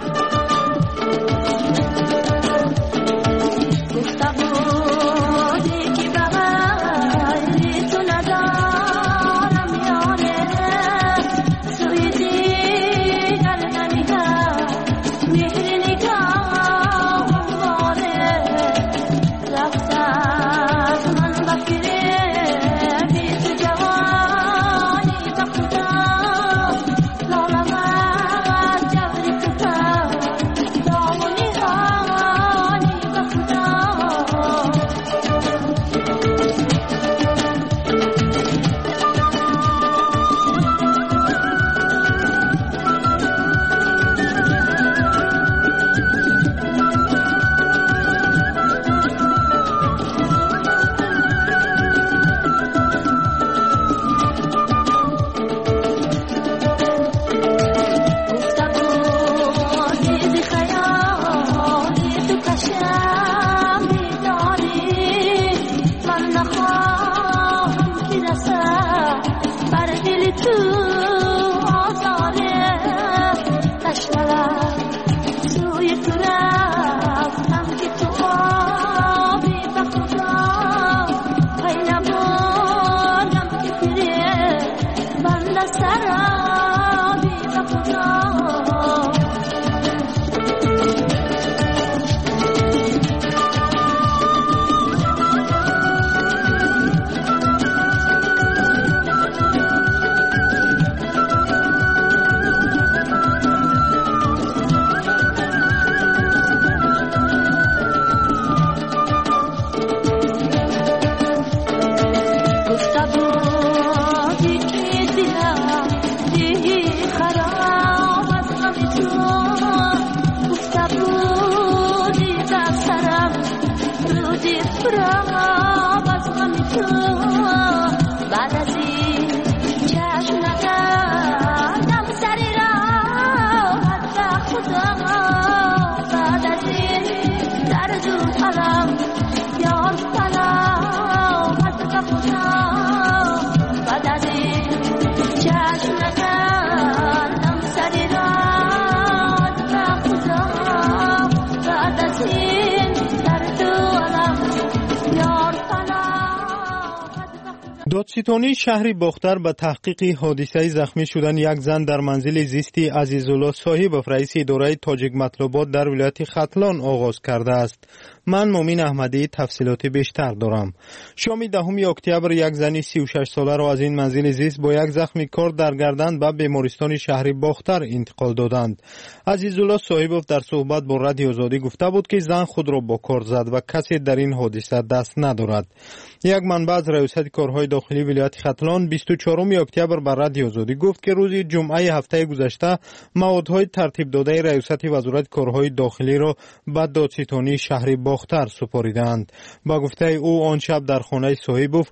دادستانی شهر باختر به تحقیق حادثه زخمی شدن یک زن در منزل زیستی عزیزالله صاحبوف رئیس اداره تاجیک مطلوبات در ولایت ختلان آغاز کرده است. من مومین احمدی تفصیلات بیشتر دارم. شام 10 اکتبر یک زن 36 ساله را از این منزل زیست با یک زخم کار در گردن به بیمارستان شهر باختر انتقال دادند. عزیزالله صاحبوف در صحبت با رادیو آزادی گفته بود که زن خود را با کار زد و کسی در این حادثه دست ندارد. یک منبع از ریاست کارهای داخلی ولایت ختلان 24 اکتبر بر رادیو آزادی گفت که روز جمعه هفته گذشته موادهای ترتیب داده ریاست وزارت کارهای داخلی را به دادستانی شهر باختر سپاریدند. با گفته او آن شب در خانه صاحبوف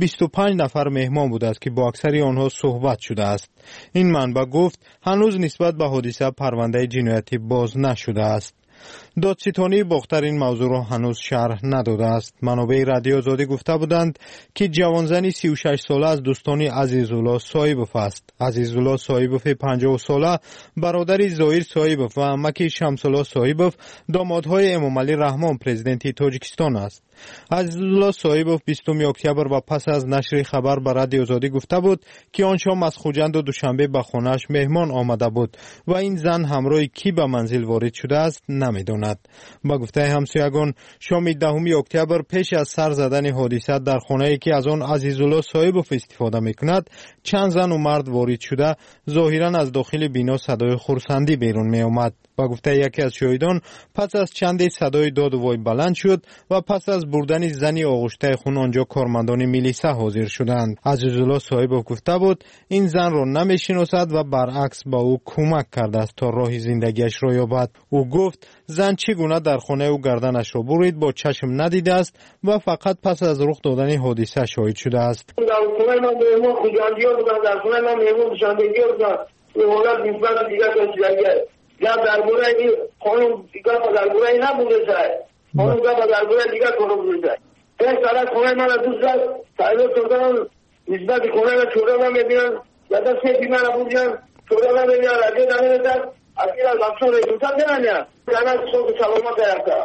25 نفر مهمان بوده است که با اکثر آنها صحبت شده است. این منبع گفت هنوز نسبت به حادثه پرونده جنایتی باز نشده است. دادستانی باختر این موضوع را هنوز شرح نداده است. منابع رادیو آزادی گفته بودند که جوانزنی 36 ساله از دوستان عزیزالله صاحبوف است. عزیزالله صاحبوف 50 ساله برادر ظاهر صاحبوف و عمک شمسالله صاحبوف دامادهای امامعلی رحمان پرزیدنت تاجیکستان است. عزیزالله صاحبوف 20 اکتبر و پس از نشر خبر به رادیو آزادی گفته بود که آن شام از خوجند و دوشنبه به خانه‌اش مهمان آمده بود و این زن همراه کی به منزل وارد شده است نمیداند. با گفته همسایگان شام 10 اکتبر پیش از سر زدن حادثه در خانه‌ای که از آن عزیزالله صاحبوف استفاده می‌کند چند زن و مرد وارد شده ظاهراً از داخل بنا صدای خرسندی بیرون می آمد. با گفته یکی از شاهدان پس از چند صدای داد و وای بلند شد و پس از بردن زنی آغشته خون آنجا کارمندان میلیسا حاضر شدند. عزیزالله صاحبوف گفته بود این زن را نمیشناسد و برعکس با او کمک کرده است تا راه زندگیش را یابد. او گفت زن چگونه در خانه او گردنش را برید با چشم ندیده است و فقط پس از رخ دادن حادثه شاهد شده است. در خونه من مهمون خوجندگی بودن، در خونه من مهمون شاندگی بودن. این حالت نسبت دیگر داشتیدگیه. گفت درباره این خانم دیگر درباره این نبوده شد. خانم گفت درباره دیگر کنم بوده شد. این سالت خونه من دوست داشت. سایلو چردان نسبت خونه من چرده من میبینن. یادا سیدی من بودن. چرده من میبینن. رجه نمیدن. اگر از افسون ریتوتا دنیا. کنه صبح سلامت هستا.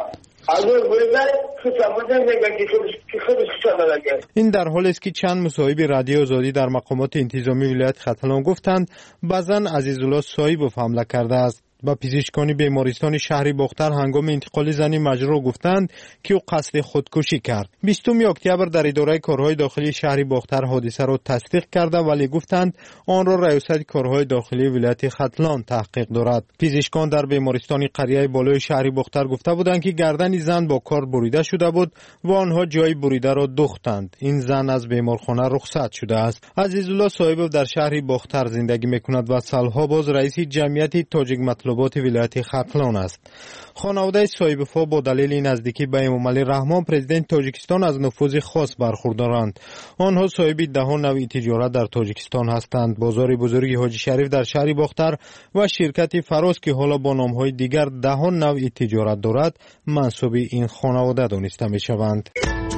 این در حالی است که چند مصاحب رادیو آزادی در مقامات انتظامی ولایت ختلان گفتند به زن عزیزالله صاحبوف حمله کرده است. و پزشکان بیمارستان شهر باختر هنگام انتقال زنی مجروح گفتند که او قصد خودکشی کرد. 20 اکتبر در اداره کارهای داخلی شهر باختر حادثه را تصدیق کرده ولی گفتند آن را ریاست کارهای داخلی ولایت ختلان تحقیق دارد. پزشکان در بیمارستان قریه بالای شهر باختر گفته بودند که گردن زن با کار بریده شده بود و آنها جای بریده را دوختند. این زن از بیمارخانه رخصت شده است. عزیزالله صاحبوف در شهر باختر زندگی میکند و سالها باز رئیس جمعیت تاجیک مطلوبات ولایت ختلان است. خانواده صاحبوف با دلیل نزدیکی به امامعلی رحمان پرزیدنت تاجیکستان از نفوذ خاص برخوردارند. آنها صاحب 10 نوع تجارت در تاجیکستان هستند. بازار بزرگ حاجی شریف در شهر باختر و شرکت فراز که حالا با نامهای دیگر 10 نوع تجارت دارد منسوب این خانواده دانسته می شوند.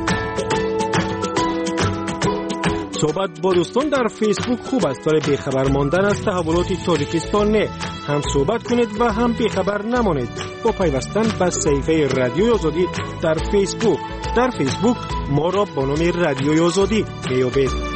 صحبت با دوستان در فیسبوک خوب است، ولی بیخبر ماندن از تحولات تاجیکستان نه. هم صحبت کنید و هم بیخبر نمانید با پیوستن به صفحه رادیوی آزادی در فیسبوک. در فیسبوک ما را با نام رادیوی آزادی بیابید.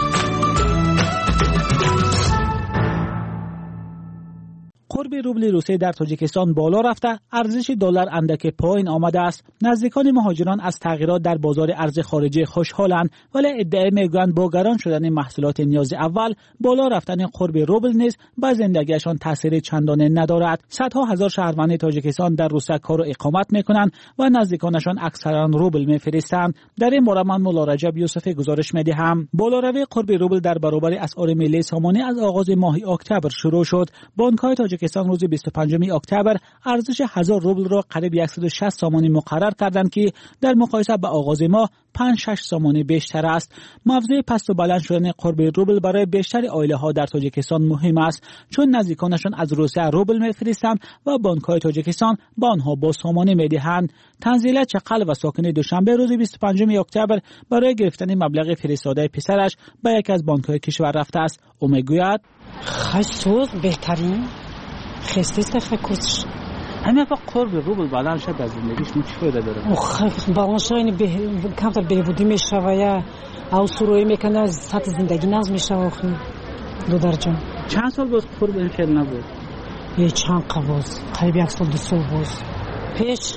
قرب روبل روسیه در تاجیکستان بالا رفته، ارزش دلار اندک پایین آمده است. نزدیکان مهاجران از تغییرات در بازار ارز خارجی خوشحالند، ولی ادعای میگویند با گران شدن محصولات نیاز اول، بالا رفتن قرب روبل نیز به زندگیشان تاثیر چندانه ندارد. صدها هزار شهروند تاجیکستان در روسیه کار و اقامت میکنند و نزدیکانشان اکثرا روبل میفرستند. در این باره من مولا رجب یوسفی گزارش میدهم. بالاروی قرب روبل در برابر اسعار ملی سامانه از آغاز ماه اکتبر شروع شد. بانک‌های تاجیکستان روز 25 اکتبر ارزش 1000 روبل را قریب 160 سامانی مقرر کردند که در مقایسه با آغاز ماه 5-6 سامانی بیشتر است. موضوع پست و بلند شدن قرب روبل برای بیشتر عائله‌ها در تاجیکستان مهم است، چون نزدیکانشان از روسیه روبل می‌فرستند و بانک‌های تاجیکستان به آنها با سامانه می‌دهند. تنزیل چقل و ساکن دوشنبه روز 25 اکتبر برای گرفتن مبلغ فرستاده پسرش به یکی از بانک‌های کشور رفته است. او می‌گوید خیلی بهترین خسته خکوش همه فقط قرب روبل بلند شد از زندگیش چی فایده داره؟ بلند شدن کمتر بهبودی میشه و یا او سروی میکنه از سطح زندگی ناز میشه دو درجه. چند سال بود قرب این خیلی نبود؟ یه چند قواز قریب 1 سال 2 سال بود. پیش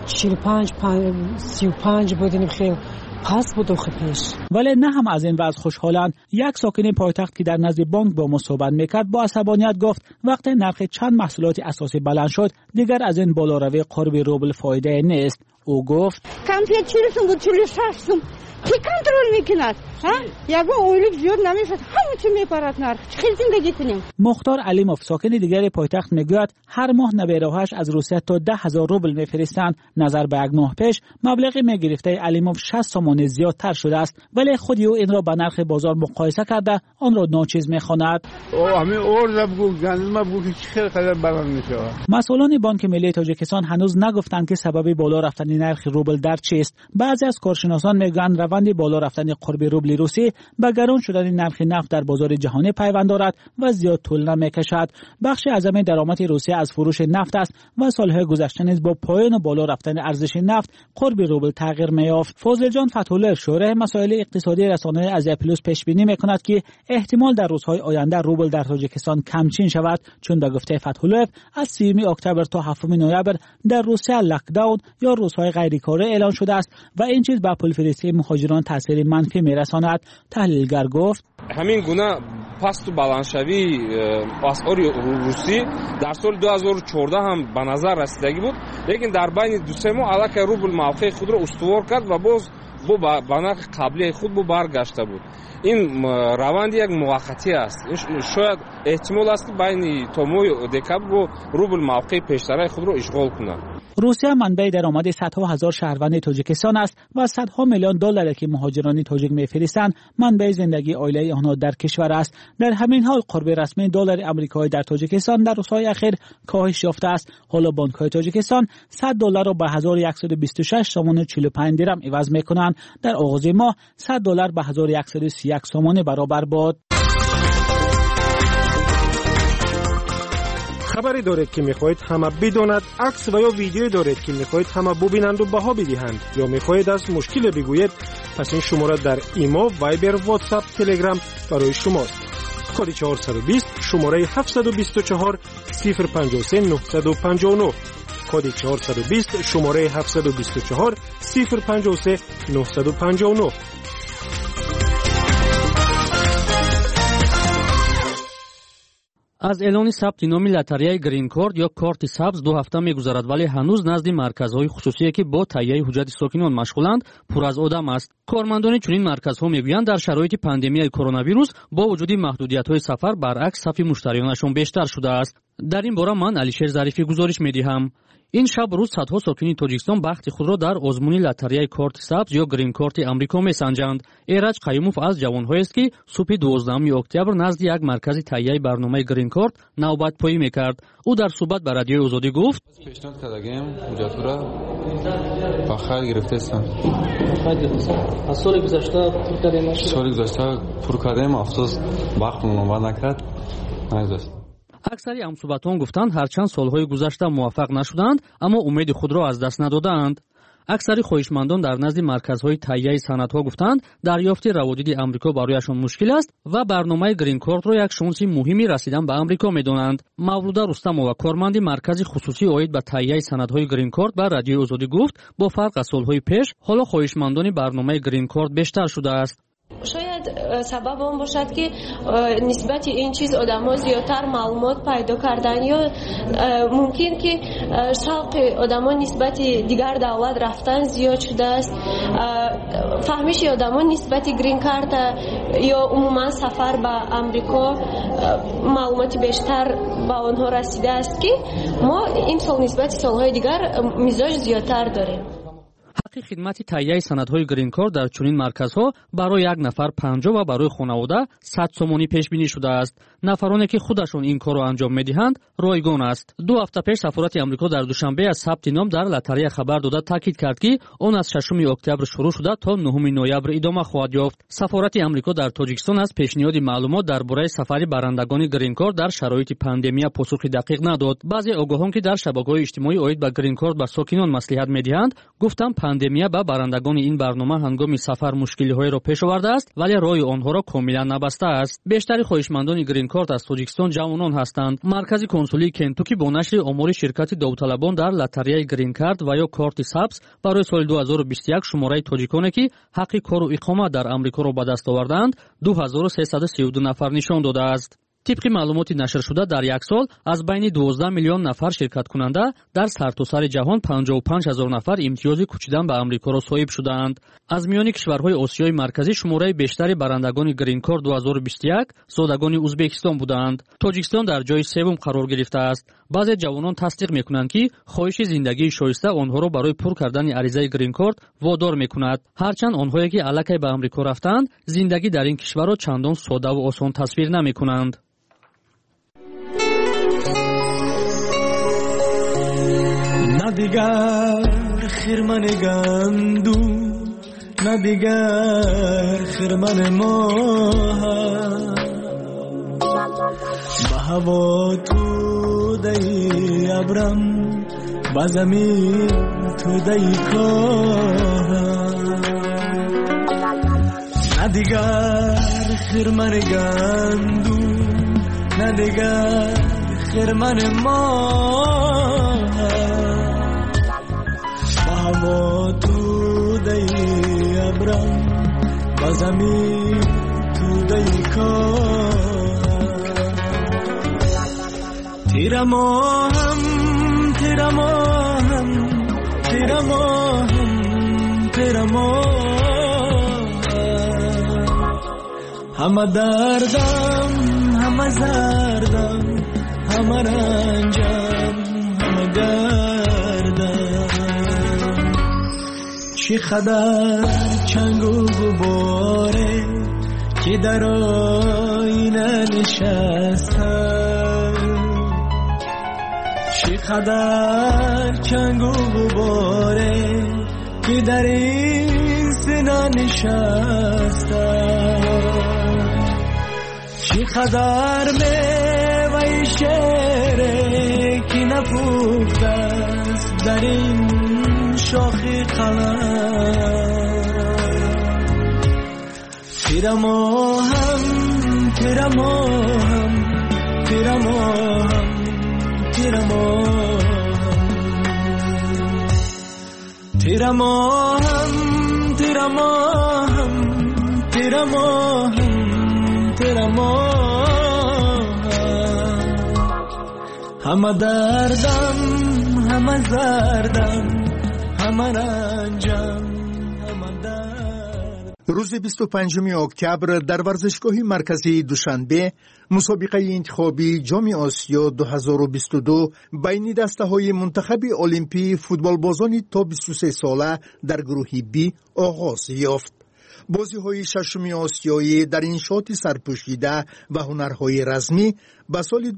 35 بودیم خیلی پس بود پیش. ولی نه هم از این وضع خوشحالند. یک ساکن پایتخت که در نزد بانک با ما صحبت میکرد با عصبانیت گفت وقتی نرخ چند محصولات اساسی بلند شد دیگر از این بالاروی قرب روبل فایده نیست. او گفت کانفیت چیلسون بود 46 کی کنترل میکند؟ یگو اویلیک زیاد نمیشد همه چی میپرد نرخ خیلی زندگی کنیم. مختار علیموف ساکن دیگر پایتخت میگوید هر ماه نبیراهاش از روسیه تا 10,000 روبل میفرستند. نظر به یک ماه پیش مبلغ میگرفته علیموف 60 سامانه زیادتر شده است، ولی خودی او این را به نرخ بازار مقایسه کرده آن را ناچیز میخواند. همین ارز بگو گندم بگو که خیلی قدر بلند میشه. مسئولان بانک ملی تاجیکستان هنوز نگفتند که سبب بالا رفتن نرخ روبل در چیست. بعضی از کارشناسان میگویند روند بالا رفتن قرب روبل روسی به گران شدن نرخ نفت در بازار جهانی پیوند دارد و زیاد طول نمیکشد. بخش اعظم درآمد روسیه از فروش نفت است و سالهای گذشته نیز با پایان و بالا رفتن ارزش نفت قرب روبل تغییر می‌یافت. فاضل جان فتح‌الله شورح مسائل اقتصادی رسانه از پلوس پیش بینی می‌کند که احتمال در روزهای آینده روبل در تاجیکستان کمچین شود، چون به گفته فتح‌الله از 30 اکتبر تا 7 نوامبر در روسیه لاکداون یا روزهای غیرکاری اعلان شده است و این چیز به پولفرستی مهاجران تاثیر منفی می‌رساند. تحلیلگر گفت همین گونه پست و بلندشوی اسعار روسی در سال 2014 هم به نظر رسیدگی بود، لیکن در بین 2-3 ماه علاقه روبل موقع خود را استوار کرد و باز бо ба нархи қаблии худ бо баргашта буд. ин раванди як муваққатӣ аст. шояд эҳтимол аст ки байни то моҳи декабр бо рубл мавқеи пештараи худро ишғол кунад. روسیه منبع درآمد صدها هزار شهروند تاجیکستان است و صدها میلیون دلار که مهاجران تاجیک میفرستند منبع زندگی عائله آنها در کشور است. در همین حال قرب رسمی دلار آمریکایی در تاجیکستان در روزهای اخیر کاهش یافته است. حالا بانک‌های تاجیکستان $100 را به 1126 تومان و 45 درم عوض می‌کنند. در آغاز ماه $100 به 1131 تومان برابر بود. خبری دارید که میخواهید همه بداند، عکس و یا ویدیو دارید که میخواهید همه ببینند و بها بدهند، یا میخواهید از مشکل بگویید، پس این شماره در ایمو، وایبر، واتساپ، تلگرام برای شماست. کد 420 شماره 724 053 959 کد 420 شماره 724 053 959. аз эълони сабти номи лотареяи грин корд ё корти сабз 2 ҳафта мегузарад, вале ҳанӯз назди марказҳои хусусие ки бо таҳияи ҳуҷҷати сокинон машғуланд пур аз одам аст. кормандони чунин марказҳо мегӯянд, дар шароити пандемияи коронавирус бо вуҷуди маҳдудиятҳои сафар баръакс сафи муштариёнашон бештар шудааст. дар ин бора ман Алишер Зарифӣ гузориш медиҳам. ин шаб рӯз садҳо сокини тоҷикистон бахти худро дар озмуни лотареяи корти сабз ё грин корти амрико месанҷанд. Эраҷ Қаюмов аз ҷавонҳоест ки субҳи 12 октябр назди як маркази таҳияи барномаи грин корт навбатпоӣ мекард. ӯ дар суҳбат ба радиои Озодӣ гуфт: пешниҳод кардагем ҳуҷҷатро ба хайр гирифтаистам. соли гузашта пур кардем, афсӯс вақтмон омад накард, нагузашт. аксари ҳамсуҳбатон гуфтанд, ҳарчанд солҳои гузашта муваффақ нашуданд, аммо умеди худро аз даст надодаанд. аксари хоҳишмандон дар назди марказҳои таҳияи санадҳо гуфтанд, дарёфти раводиди амрико барояшон мушкил аст ва барномаи грин кортро як шонси муҳими расидан ба амрико медонанд. Мавлуда Рустамова, корманди маркази хусусӣ оид ба таҳияи санадҳои грин корт, ба радиои Озодӣ гуфт, бо фарқ аз солҳои пеш, ҳоло хоҳишмандони барномаи грин корт бештар шудааст. شاید سبب اون باشد که نسبت این چیز آدم‌ها زیادتر معلومات پیدا کردن یا ممکن که شوق آدم‌ها نسبت دیگر دولت رفتن زیاد شده است. فهمیش آدم‌ها نسبت گرین کارت یا عموما سفر به آمریکا معلومات بیشتر به آنها رسیده است که ما این سال نسبت سال‌های دیگر مزاج زیادتر داریم. ҳаққи хидмати таҳияи санадҳои грин корт дар чунин марказҳо барои як нафар 50 ва барои хонавода 100 сомонӣ пешбинӣ шудааст. нафароне ки худашон ин корро анҷом медиҳанд ройгон аст. 2 ҳафта пеш сафорати амрико дар душанбе аз сабти ном дар лотарея хабар дода таъкид кард ки он аз 6 октябр шурӯъ шуда то 9 ноябр идома хоҳад ёфт. сафорати амрико дар тоҷикистон аз пешниҳоди маълумот дар бораи сафари барандагони грин корт дар шароити пандемия посухи дақиқ надод. баъзе огоҳон ки дар шабакаҳои иҷтимоӣ оид ба грин корт ба сокинон маслиҳат медиҳанд, гуфтанд пандемия ба барандагони ин барнома ҳангоми сафар мушкилиҳоеро пеш овардааст, вале роҳи онҳоро комилан набаста аст. бештари хоҳишмандони грин корт аз тоҷикистон ҷавонон ҳастанд. маркази консулии Кентуки бо нашри омори ширкати довталабон дар лотареяи грин карт ва ё корти сабз барои соли 2021 шумораи тоҷиконе ки ҳаққи кору иқомат дар амрикоро ба даст овардаанд 2332 нафар нишон додааст. طبق معلومات نشر شده در یک سال از بین 12 میلیون نفر شرکت کننده در سرتاسر جهان 55,000 نفر امتیاز کوچیدن به آمریکا را صاحب شدند. از میان کشورهای آسیای مرکزی شماره بیشتری برندگان گرین کارت 2021 سوداگان ازبکستان بودند. تاجیکستان در جای سوم قرار گرفته است. بعضی جوانان تصدیق میکنند که خواهش زندگی شایسته آنها را برای پر کردن عریضه گرین کارت وادار میکند. هرچند آنهایی که الکی به آمریکا رفتند زندگی در این کشور را چندان ساده و آسان تصویر نمیکنند. نه دیگر خرمن گندو، نه دیگر خرمن ماه، به هوا تو دی ابرم، به زمین تو دی کاه. نه دیگر خرمن گندو، نه دیگر خرمن ماه، هوا تو دی ابرم، با زمین تو دی کار. تیرا ماهم تیرا ماهم تیرا ماهم تیرا ماهم همه دردم همه زردم همه رنجم همه گردم چی خبر چنگ و غباره که در آینه نشستم چی خبر چنگ و غباره که در این سینه نشستم چی خبر میوه شعره که نپخته است در این شاخی قلم پیرماهم پیرماهم پیرماهم پیرماهم پیرماهم پیرماهم پیرماهم پیرماهم همه دردم همه زردم همه رنجم روز 25 اکتبر در ورزشگاه مرکزی دوشنبه مسابقه انتخابی جام آسیا 2022 بین دسته‌های منتخب المپی فوتبالبازان تا 23 ساله در گروه بی آغاز یافت. بازی‌های ششم آسیایی در انشاط سرپوشیده و هنرهای رزمی به سال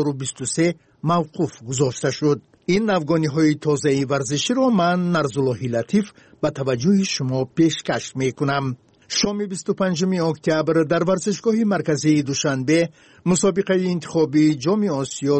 2023 موقوف گذاشته شد. این افغانی‌های تازه ورزشی را من نرزاللهی لطیف به توجه شما پیشکش می‌کنم. شام 25 اکتبر در ورزشگاه مرکزی دوشنبه مسابقه انتخابی جام آسیا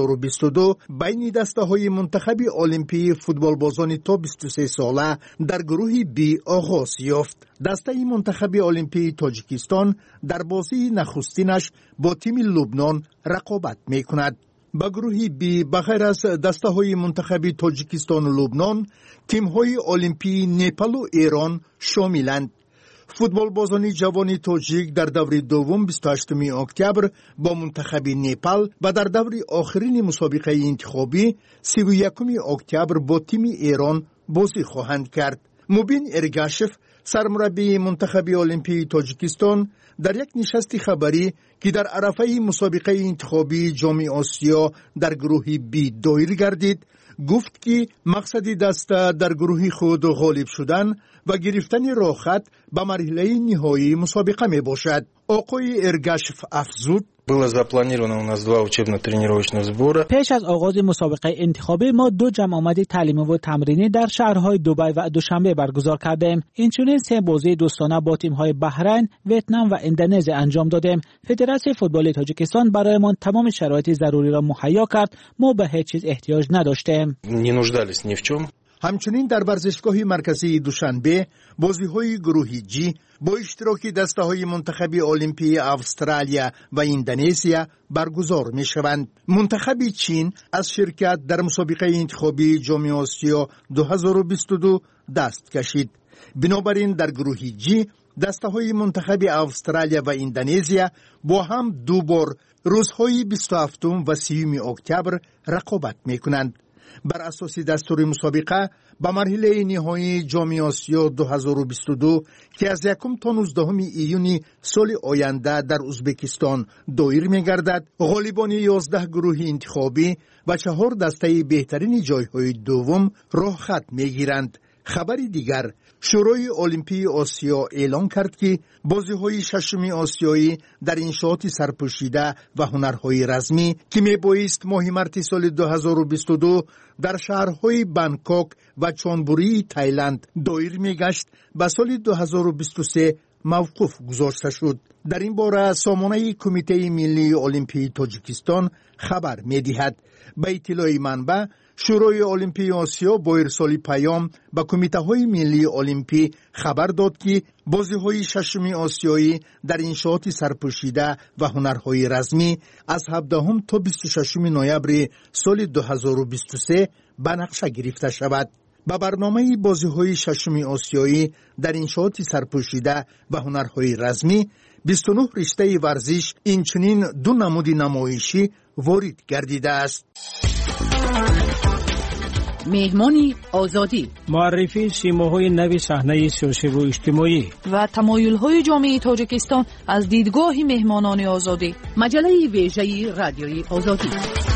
2022 بین دسته‌های منتخب المپی فوتبالبازان تا 23 ساله در گروه بی آغاز یافت. دسته منتخب المپی تاجیکستان در بازی نخستینش با تیم لبنان رقابت می‌کند. با گروه بی بغیر از دسته‌های منتخب تاجیکستان و لبنان، تیم‌های المپی نپال و ایران شاملند. فوتبال بازان جوان تاجیک در دور دوم 28 اکتبر با منتخب نپال و در دور آخرین مسابقه انتخابی 31 اکتبر با تیم ایران بازی خواهند کرد. مبین ارگاشف سرمربی منتخب المپی تاجیکستان در یک نشست خبری که در عرفه مسابقه انتخابی جام آسیا در گروه بی دایر گردید گفت که مقصد دسته در گروه خود غالب شدن و گرفتن راحت به مرحله نهایی مسابقه می باشد. آقای ارگاشف افزود было запланировано у нас 2 учебно-тренировочных сбора. پیش از آغاز مسابقه انتخابی ما 2 جمع آمد تعلیمی و تمرینی در شهرهای دوبی و دوشنبه برگزار کردیم. اینچنین 3 بازی دوستانه با تیم‌های بحرین، ویتنام و اندونزی انجام دادیم. فدراسیون فوتبال تاجیکستان برایمان تمام شرایط ضروری را مهیا کرد. ما به هیچ چیز احتیاج نداشتیم. Не нуждались ни в чем. همچنین در ورزشگاه مرکزی دوشنبه بازی‌های گروه جی با اشتراک دسته‌های منتخب المپی استرالیا و اندونزیا برگزار می‌شوند. منتخب چین از شرکت در مسابقه انتخابی جام آسیا 2022 دست کشید. بنابراین در گروه جی دسته‌های منتخب استرالیا و اندونزیا با هم 2 بار روزهای 27 و 30 اکتبر رقابت می‌کنند. بر اساس دستور مسابقه به مرحله نهایی جام آسیا 2022 که از 1 تا 19 ایون سال آینده در ازبکستان دایر می‌گردد، غالبان 11 گروه انتخابی و 4 دسته بهترین جایهای دوم راه خط می‌گیرند. خبری دیگر، شورای المپی آسیا اعلام کرد که بازی‌های ششم آسیایی در انشاءات سرپوشیده و هنرهای رزمی که میبایست ماه مارس سال 2022 در شهرهای بانکوک و چونبوری تایلند دایر میگشت به سال 2023 موقوف گذاشته شد. در این باره سامانه کمیته ملی المپی تاجیکستان خبر می‌دهد. به اطلاع منبع، شورای المپی آسیا با ارسال پیام به کمیته‌های ملی المپی خبر داد که بازی‌های ششم آسیایی در انشاءات سرپوشیده و هنرهای رزمی از 17 تا 26 نوامبر سال 2023 به نقشه گرفته شود. با برنامه بازی‌های ششم آسیایی در انشاءات سرپوشیده و هنرهای رزمی 29 رشته ورزش اینچنین 2 نمود نمایشی وارد گردیده است. مهمانی آزادی، معرفی سیماهای نوی صحنه سیاسی و اجتماعی و تمایل‌های جامعه تاجیکستان از دیدگاه مهمانان آزادی. مجله ویژه رادیوی آزادی.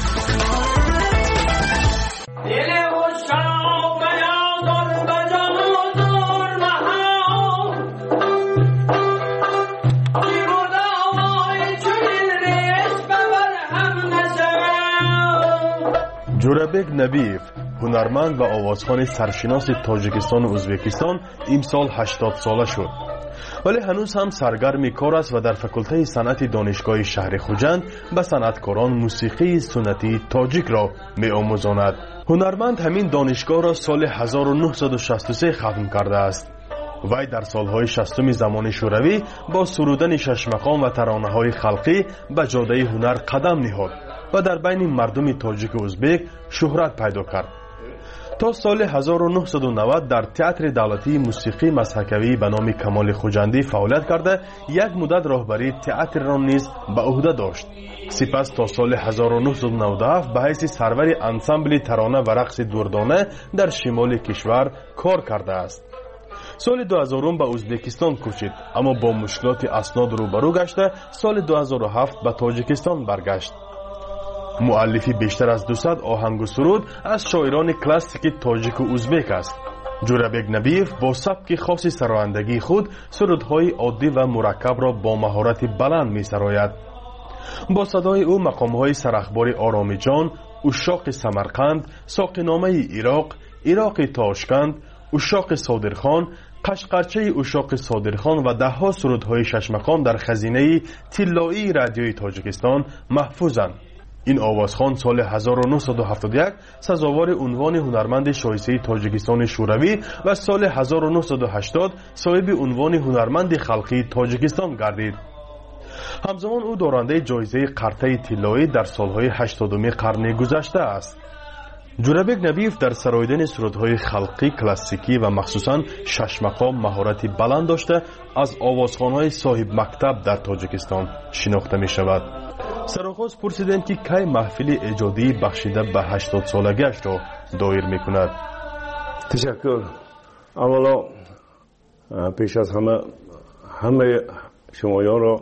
جورابک نبیف، هنرمند و آوازخوان سرشناس تاجیکستان و ازبکستان، امسال 80 ساله شد. ولی هنوز هم سرگرم کار است و در فکلته صنعت دانشگاه شهر خوجند به صنعتکاران موسیقی سنتی تاجیک را می‌آموزاند. هنرمند همین دانشگاه را سال 1963 ختم کرده است. وی در سالهای 60 زمان شوروی با سرودن شش مقام و ترانه‌های خلقی به جاده هنر قدم نهاد و در بین مردم تاجیک و ازبک شهرت پیدا کرد. تا سال 1990 در تئاتر دولتی موسیقی مسحکوی به نام کمال خوجندی فعالیت کرده یک مدت راهبری تئاتر را نیز به عهده داشت. سپس تا سال 1997 به حیث سرور انسامبل ترانه و رقص دردانه در شمال کشور کار کرده است. سال 2000 به ازبکستان کوچید، اما با مشکلات اسناد روبرو گشته سال 2007 به تاجیکستان برگشت. مؤلفی بیشتر از 200 آهنگ و سرود از شاعران کلاسیک تاجیک و ازبک است. جورابک نبیف با سبک خاص سرایندگی خود سرودهای عادی و مرکب را با مهارت بلند می سراید. با صدای او مقامهای سرخبار آرامی جان، اشاق سمرقند، ساقینامه عراق، عراق تاشکند، اشاق صادرخان، قشقرچه اشاق صادرخان و دهها سرودهای شش مقام در خزینه طلایی رادیوی تاجیکستان محفوظند. این آوازخوان سال 1971 سزاوار عنوان هنرمند شایسته تاجیکستان شوروی و سال 1980 صاحب عنوان هنرمند خلقی تاجیکستان گردید. همزمان او دارنده جایزه قرطه طلایی در سالهای 80 قرن گذشته است. جورابک نبیف در سراییدن سرودهای خلقی کلاسیکی و مخصوصاً شش مقام مهارتی بلند داشته از آوازخوان‌های صاحب مکتب در تاجیکستان شناخته می شود. سرآغاز پرسیدند که کی محفل ایجادی بخشیده به 80 سالگیش را دایر می کند. تشکر. اولا پیش از همه شمایان را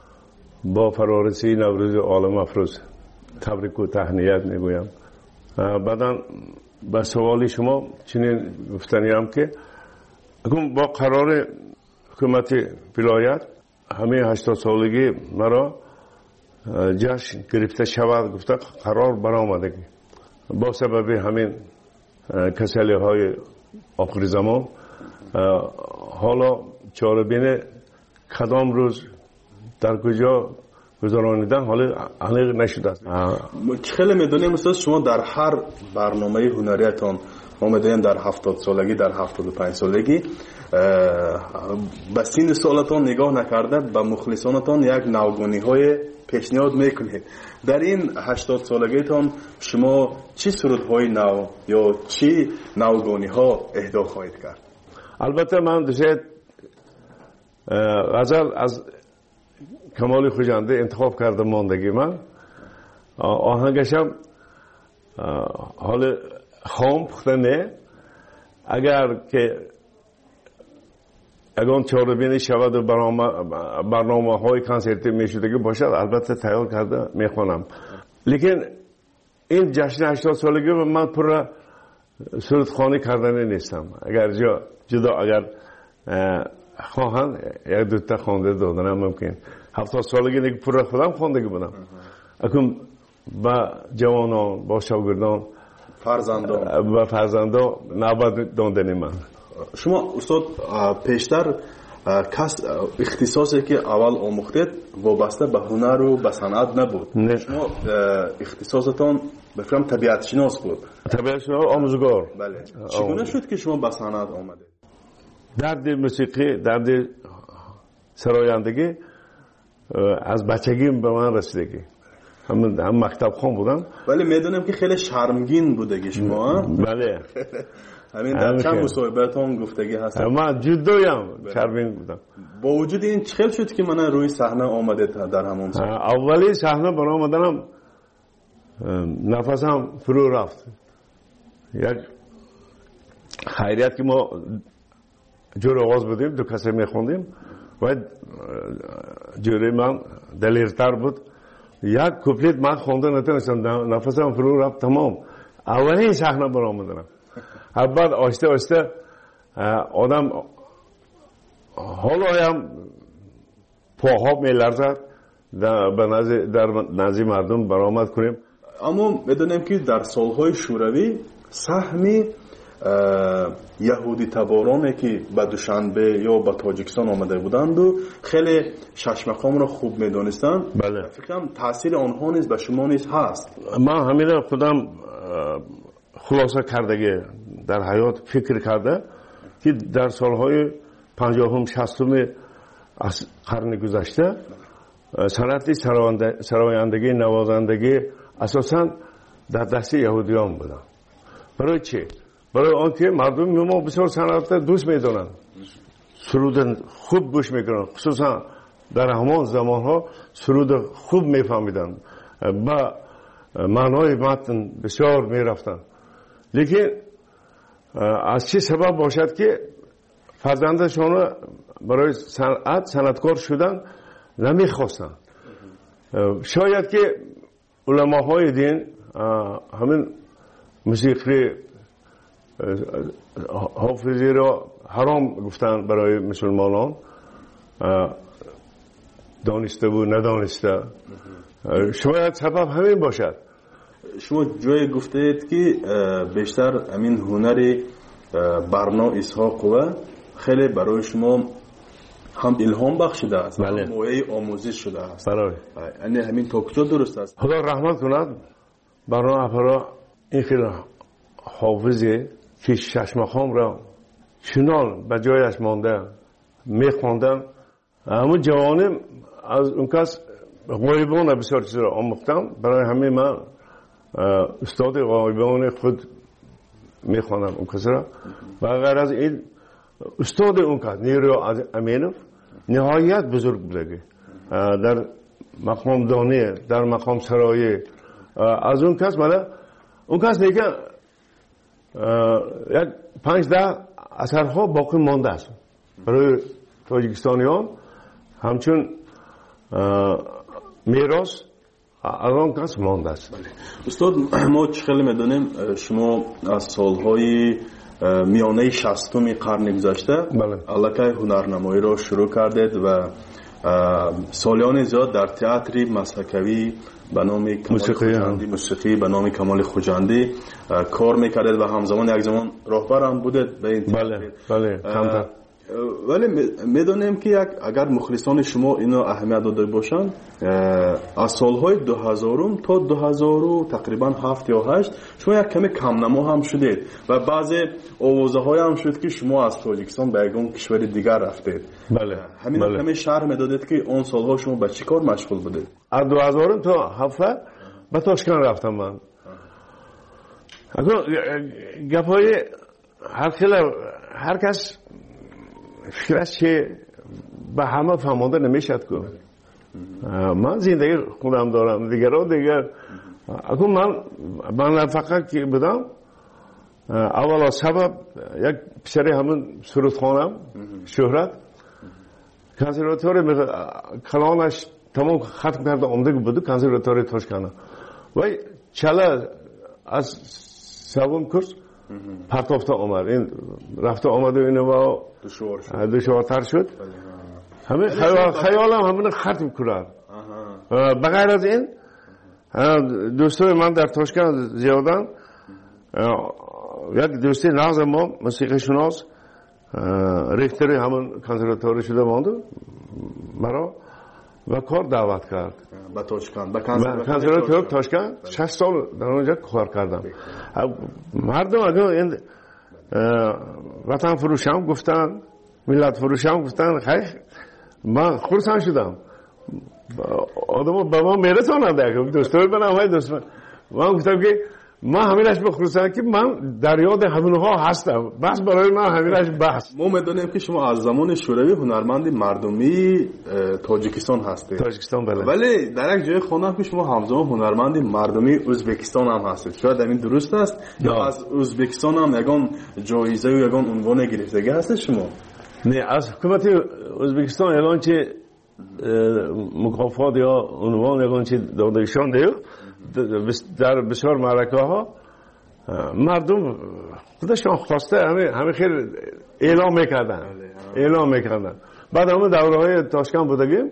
با فرارسی نوروز عالم افروز تبریک و تهنیت می گویم. بعدا به سوال شما چنین گفتنیم که اکنون با قرار حکومت ولایت همه 80 سالگی مرا جشن گرفته شود گفته قرار برآمدگی با سبب همین کسلی های آخر زمان حالا چاره‌بین کدام روز در کجا گذرانیدن حالا علیق نشده است. خیلی میدونیم استاد شما در هر برنامه هنریتان ما میدونیم در 70 سالگی در 75 سالگی به سین سالتان نگاه نکرده به مخلصانتان یک نوگانی های پیشنهاد میکنید. در این 80 سالگیتان شما چی سرودهای نو یا چی نوگانی ها اهدا خواهید کرد؟ البته من دوست غزل از کمال خوجنده انتخاب کردم ماندگی من آهنگشم حال خام پخته نه اگر که اگه چهاربینی شود و برنامه های کنسرتی میشدگی باشد البته تیار کرده میخوانم. لیکن این جشن 80 سالگی من پر سرودخوانی کردنی نیستم. اگر جدا اگر خواهند یک دوتا خوانده دادنم ممکن. 70 سالگی دیگه پر خودم خواندگی بودم. اکنون با جوانان با شاگردان فرزندان نباید داندنی من. شما استاد پیشتر اختصاصی که اول آموختید وابسته به هنر و به صنعت نبود. شما اختصاصتان بفرم طبیعت شناس بود. طبیعت شناس آموزگار. بله. چگونه شد که شما به صنعت آمدید؟ درد موسیقی، درد سرایندگی از بچگی به من رسیدگی. هم مکتب خون بودم. ولی میدونم که خیلی شرمگین بودگی شما. بله. همین در چند مصاحبه‌تون گفتگی هست. من جدویم شرمگین بودم. با وجود این چخل شد که من روی صحنه آمدید در همون سال؟ اولی صحنه برآمدنم نفسم فرو رفت. یک خیریت که ما جور آغاز بودیم، دو کسی میخوندیم و جوری من دلیرتر بود. یک کوپلیت من خونده نتونستم، نفسم فرو رفت تمام. اولین صحنه برآمدم. بعد آهسته آهسته آدم حالا هم پاها میلرزد در نزد مردم برآمد کنیم. اما میدونیم که در سالهای شوروی سهم یهودی تبارانی که به دوشنبه یا به تاجیکستان آمده بودند و خیلی شش مقام را خوب میدونستند. بله. فکرم تاثیر آنها نیز به شما نیز هست. من همین خودم خلاصه کردگی در حیات فکر کرده که در سالهای 50 60 از قرن گذشته صنعت سرایندگی نوازندگی اساساً در دست یهودیان بودن. برای چی؟ برای آنکه مردم ما بسیار صنعت دوست میدونن، سرود خوب گوش میکنن، خصوصا در همان زمان ها سرود خوب میفهمیدن، با معنای متن بسیار میرفتن. لیکن از چه سبب باشد که فرزندشان برای صنعتکار شدن نمیخواستن؟ شاید که علماهای دین همین موسیقی حافظی را حرام گفتن برای مسلمانان، دانسته و ندانسته. شاید سبب همین باشد. شما جای گفتید که بیشتر همین هنر برنا اسحاق و خیلی برای شما هم الهام بخشیده است، بله. موعظه آموزش شده است. یعنی همین تا کجا درست است؟ خدا رحمت کند برای افرا این خیلی حافظی که شش مقام را چنان به جایش مانده میخواندن. همون جوانم از اون کس غایبان بسیار چیز را آموختم. برای همه من استاد غایبان خود میخوانم اون کس را. و غیر از این استاد اون کس نیرو امینوف نهایت بزرگ بودگی در مقام دانی، در مقام سرایی. از اون کس اون کس میگه یک 5-10 اثرها باقی مانده است برای تاجیکستانیان، همچون میراث از آن کس مانده است. استاد ما خیلی میدونیم شما از سالهای میانه 60 قرن گذشته الکی هنرنمایی را شروع کردید و سالیان زیاد در تئاتر مسحکوی به نام موسیقی به نام کمال خوجندی کار میکردید و همزمان یک زمان راهبر هم بودید به این تئاتر. بله کمتر. ولی میدونیم که اگر مخلصان شما اینو اهمیت داده باشند، از سالهای 2000 تا 2000 تقریبا 7 یا 8 شما یک کمی کم نما هم شدید و بعضی آوازه های هم شد که شما از تاجیکستان به یک کشور دیگر رفتید. بله. همین کمی شرح میدادید که اون سالها شما به چی کار مشغول بودید؟ از 2000 تا 7 به تاشکند رفتم من. گپای هر کس فکرش که به همه فهمانده نمیشد کنه. من زندگی خودم دارم، دیگران دیگر. اکنون من فقط که بودم اولا سبب یک پسری همون سرودخانم شهرت کنسرواتوری کلانش تمام ختم کرده آمده بود کنسرواتوری تاشکند و چله از سوم کورس پرتافته آمد. این رفته آمده اینو با دشوارتر شد. همین خیالم همین ختم کرد. بغیر از این دوستای من در تاشکند زیادن. یک دوستی نغز ما موسیقی شناس ریختری همون کنسرواتوری شده مانده مرا و کار دعوت کرد به تاشکند، به کنسرواتوری تاشکند. 6 سال در اونجا کار کردم. مردم اگر این وطن فروشم گفتن، ملت فروشم گفتن، خیلی من خرسند شدم. آدم با من میرسانند. دوستای من هم دوست من گفتم که ما همینش بخصوصا که من در یاد همونها هستم، بس برای من همینش بس. ما میدونیم که شما از زمان شوروی هنرمند مردمی تاجیکستان هستید. تاجیکستان بله. ولی در یک جای خوندم که شما همزمان هنرمند مردمی ازبکستان هم هستید. شاید این درست است یا از ازبکستان هم یگان جایزه و یگان عنوان گرفتگی هست شما؟ نه، از حکومت ازبکستان اعلان چه مکافات یا عنوان یگان چه دادهشان دیو در بسیار معرکه ها مردم خودشان خواسته همه خیلی اعلام میکردن. بعد همون دوره های تاشکند بودگیم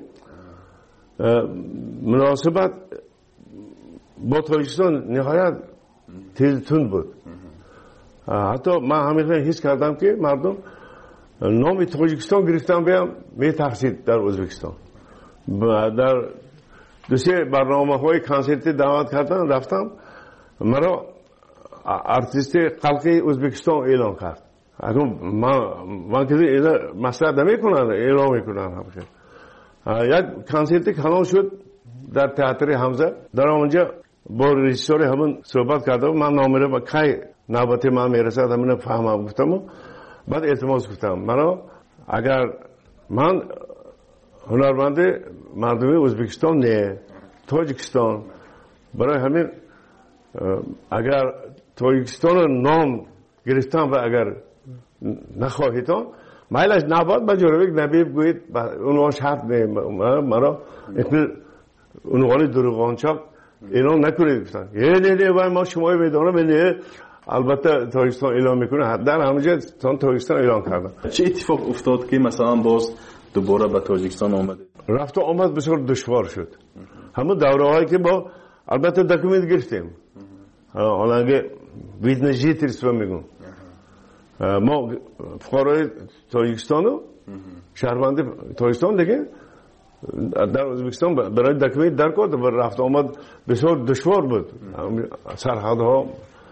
مناسبت با تاجیکستان نهایت تند بود. حتی من همیشه حس کردم که مردم نام تاجیکستان گرفتن بیام می تحصیل در ازبکستان. در دو سه برنامه های کنسرتی دعوت کردن، رفتم، مرا ارتیست خلقی ازبکستان اعلام کرد. من که مسئله نمیکنن، اعلام میکنن همیشه. یک کنسرتی کلان شد در تئاتر حمزه. در اونجا با رژیسور همون صحبت کردم، من نامره با کی نوبت من میرسد همون فهمم گفتم. بعد التماس گفتم مرا اگر من هنرمند مردمی ازبکستان نه تاجیکستان، برای همین اگر تاجیکستان نام گرفتم و اگر نخواهیدان مایلش نباد با جورویک نبی بگویید اونوان شرط نه مرا اونوانی دروغانچاک اعلام نکنید گفتن نه باید ما شمایی میدانم نه البته تاجیکستان اعلام میکنه. در همونجا تاجیکستان اعلام کردن. چه اتفاق افتاد که مثلا باز دوباره به تاجیکستان آمد؟ رفت و آمد بسیار دشوار شد. همون دوره هایی که با البته دکومنت گرفتیم، آنگه ویدنجی تریسوا میگن ما فقرای تاجیکستان و شهروند تاجیکستان دیگه در ازبکستان برای دکومنت در کرد و رفت آمد بسیار دشوار بود سرحدها.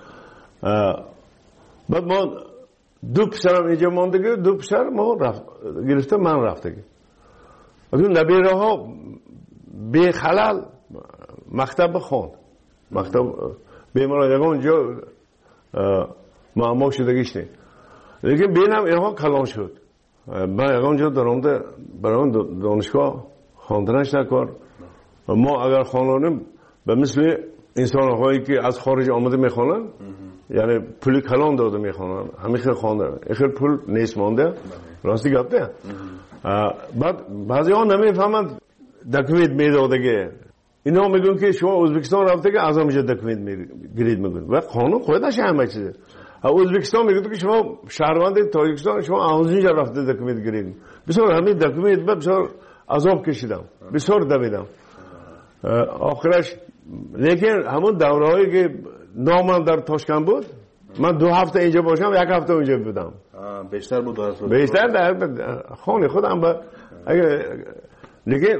بعد ما دو پسرم اینجا ماندگی، دو پسر ما گرفته من رفتگی. اون نبیره ها بی خلال مکتب خوند، مکتب بیماران یکم اونجا معما شدگیش نه، لیکن بینم اینها کلان شد. من یکم اونجا درامده برای دانشگاه خواندنش نکار. ما اگر خوانانیم به مثل انسان هایی که از خارج آمده میخوانن، یعنی پولی کلان داده میخوانن، همیشه خوانده اخیر پول نیست مانده، راستی گفته. بعد بعضی ها نمیفهمند دکومنت میدادگه. اینا میگن که شما ازبکستان رفته که از همینجا دکومنت گرید میگن و قانون خودش همه چیزه. ازبکستان میگه که شما شهروند تاجیکستان شما از اینجا رفته دکومنت گرید. بسیار همین دکومنت بسیار عذاب کشیدم، بسیار دویدم. آخرش لیکن همون دوره هایی که نامم در تاشکند بود، من 2 هفته اینجا باشم 1 هفته اونجا بودم. بیشتر بود بیشتر در خانه خودم. با لیکن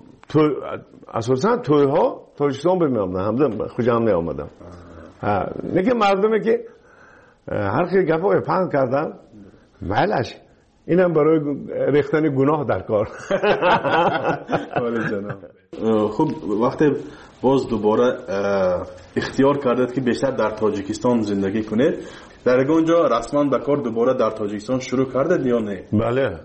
اساسا توی ها تاجیکستان بمیامدن، همزم خوشم نیامدم. لیکن مردمی که هر کی گپای پند کردن مالش اینم برای ریختن گناه در کار. خب وقتی باز دوباره اختیار کردید که بیشتر در تاجیکستان زندگی کنید، در اونجا رسما به کار دوباره در تاجیکستان شروع کردید یا نه؟ بله.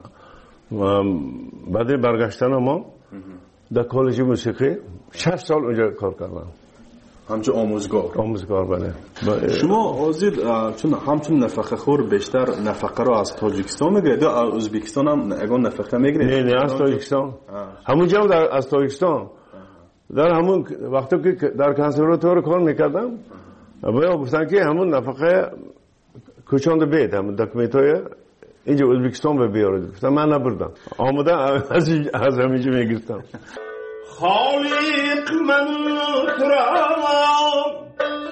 بعد برگشتن ما در کالج موسیقی 6 سال اونجا کار کردم. همچون آموزگار بله. شما آزید چون همچون نفقه خور بیشتر نفقه رو از تاجیکستان میگیرید یا از ازبکستان هم اگه نفقه میگیرید؟ نه از تاجیکستان. همونجا هم از تاجیکستان. در همون وقتی که در کنسرواتوار کار میکردم باید گفتن که همون نفقه کوچاند بید، همون دکومنت های اینجا ازبکستان به بیارید. گفتم من نبردم، آمده از همینجا میگرفتم. خالق من ترام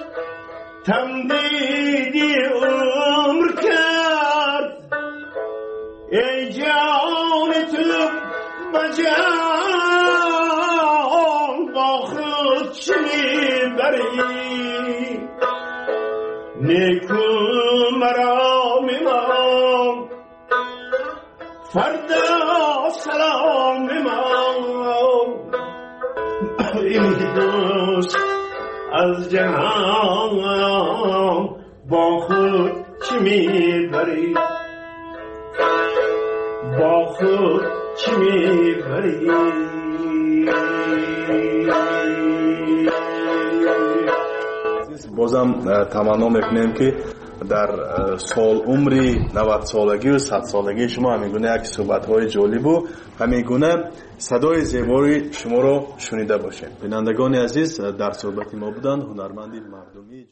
تمدیدی عمر کرد، ای جان تو بجان با خود چه میبری، نیکو مرا میمان فردا سلام میمان. این دوست از جهان با خود چی میبری با خود چی میبری بازم تمنا میکنیم که در سال عمری 90 سالگی و 100 سالگی شما همیگونه یک صحبت‌های جالب و همیگونه صدای زیبای شما را شنیده باشیم. بینندگان عزیز، در صحبت ما بودند هنرمند مردمی.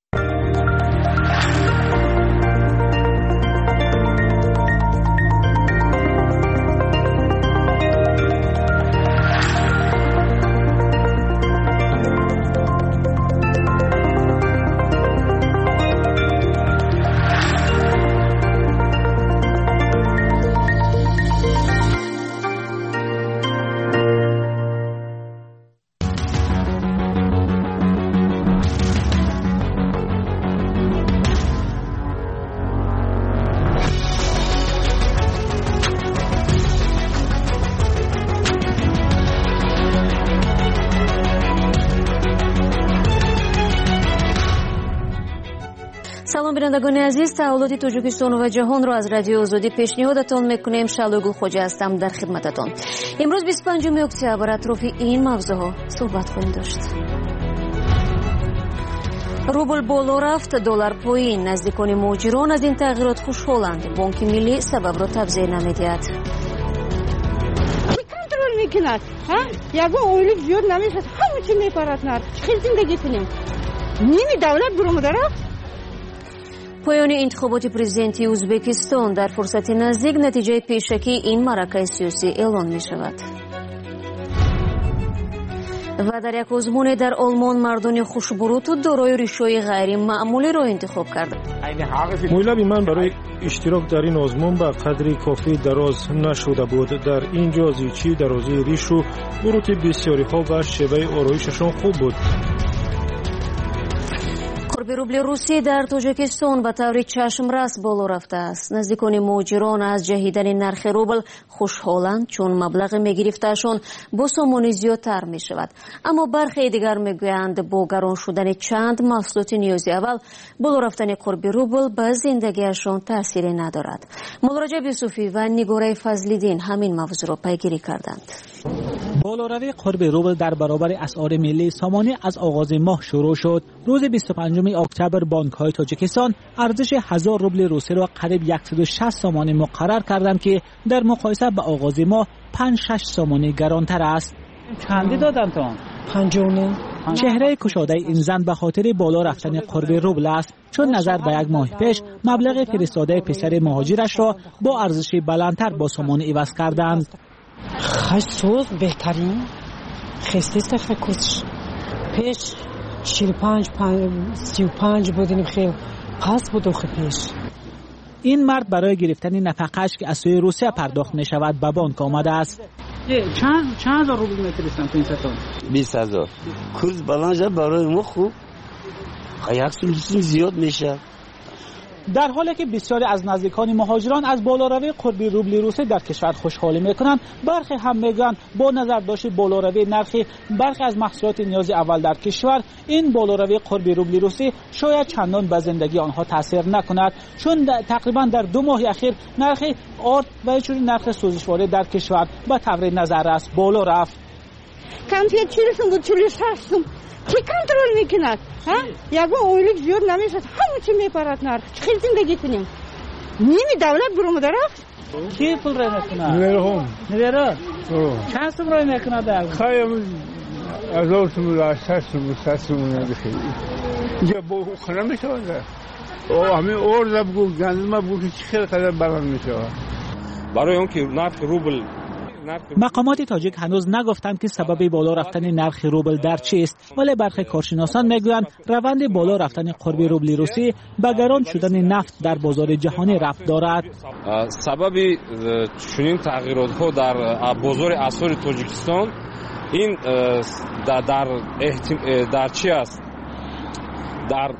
سلام بینندگان عزیز، تحولات تاجیکستان و جهان را از رادیو آزادی پیشنهادتان میکنیم. شالوگل خوجا هستم در خدمتتان. امروز 25 اکتبر اطراف این موضوعها صحبت خواهیم داشت. روبل بالا رفت، دلار پایین. نزدیکان مهاجران از این تغییرات خوشحالند. بانک ملی سبب را تفسیر نمیدهد. کی کنترل میکند؟ یگو اویلی زیاد نمیشه، همه چی میپرد نرخ. خیلی زندگی کنیم. نیمی دولت برام درخت. پایان انتخابات پرزیدنتی ازبکستان در فرصت نزدیک نتیجه پیشکی این معرکه سیاسی اعلان می شود. و در یک آزمون در آلمان مردان خوشبروت و دارای ریشه‌های غیر معمولی را انتخاب کردند. مویلب من برای اشتراک در این آزمون به قدری کافی دراز نشده بود. در اینجا زیچی درازی ریش و بروت بسیاری ها و شیوه آرایششان خوب بود. قرب روبل روسی در تاجیکستان به طور چشمرس بالا رفته است. نزدیکان مهاجران از جهیدن نرخ روبل خوشحالند چون مبلغ میگرفتهشان با سامانی زیادتر می شود. اما برخی دیگر میگویند با گران شدن چند محصولات نیازی اول بالا رفتن قرب روبل به زندگیشان تأثیری ندارد. مولانا یوسفی و نگاره فضل‌الدین همین موضوع را پیگیری کردند. بالاروی قرب روبل در برابر اسعار ملی سامانه از آغاز ماه شروع شد. روز 25 اکتبر بانک‌های تاجیکستان ارزش 1000 روبل روسی را قریب 160 سامانه مقرر کردند که در مقایسه با آغاز ماه 5-6 سامانه گرانتر است. چندی دادن تو؟ 50. چهره کشاده این زن به خاطر بالا رفتن قرب روبل است، چون نظر به یک ماه پیش مبلغ فرستاده پسر مهاجرش را با ارزش بلندتر با سامانه عوض کردند. خیلی بهترین خیستیست خیلی پیش 45 بودیم، خیلی پس بود پیش. این مرد برای گرفتن نفقه‌اش که از سوی روسیه پرداخت می شود به بانک آمده است. چند هزار روبل میفرستن تو این ستان؟ 20,000. کورس بالانجا برای ما خوب، یک سلسله زیاد میشه. در حالی که بسیاری از نزدیکان مهاجران از بالاروی قرب روبل روسی در کشور خوشحالی میکنند، برخی هم میگن با نظر داشت بالاروی نرخ برخی از محصولات نیازی اول در کشور، این بالاروی قرب روبل روسی شاید چندان به زندگی آنها تاثیر نکند، چون تقریبا در 2 ماه اخیر نرخ آرد و اینجوری نرخ سوزشواری در کشور به طور نظر است بالا رفت. کمپیوتر چیرسون بود چولی سرسون کی کنترل میکند؟ یگو اویلی زیاد نمیشه، همه چی میپرد نرخ. خیلی زندگی کنیم. نیمی دولت برام درخت. کی پول را میکنه؟ نویره چند سوم را میکنه در؟ خیلی 1000 سوم 800 سوم ندخیلی اینجا با خانه میشود. همین ارزه بگو گندم بگو که چی خیلی قدر بران میشود. برای اون که نرخ روبل مقامات تاجیک هنوز نگفتند که سبب بالا رفتن نرخ روبل در چیست، ولی برخی کارشناسان میگویند روند بالا رفتن قرب روبل روسی به گران شدن نفت در بازار جهانی ربط دارد. سبب چنین تغییرات ها در بازار اسعار تاجیکستان این در چی است؟ در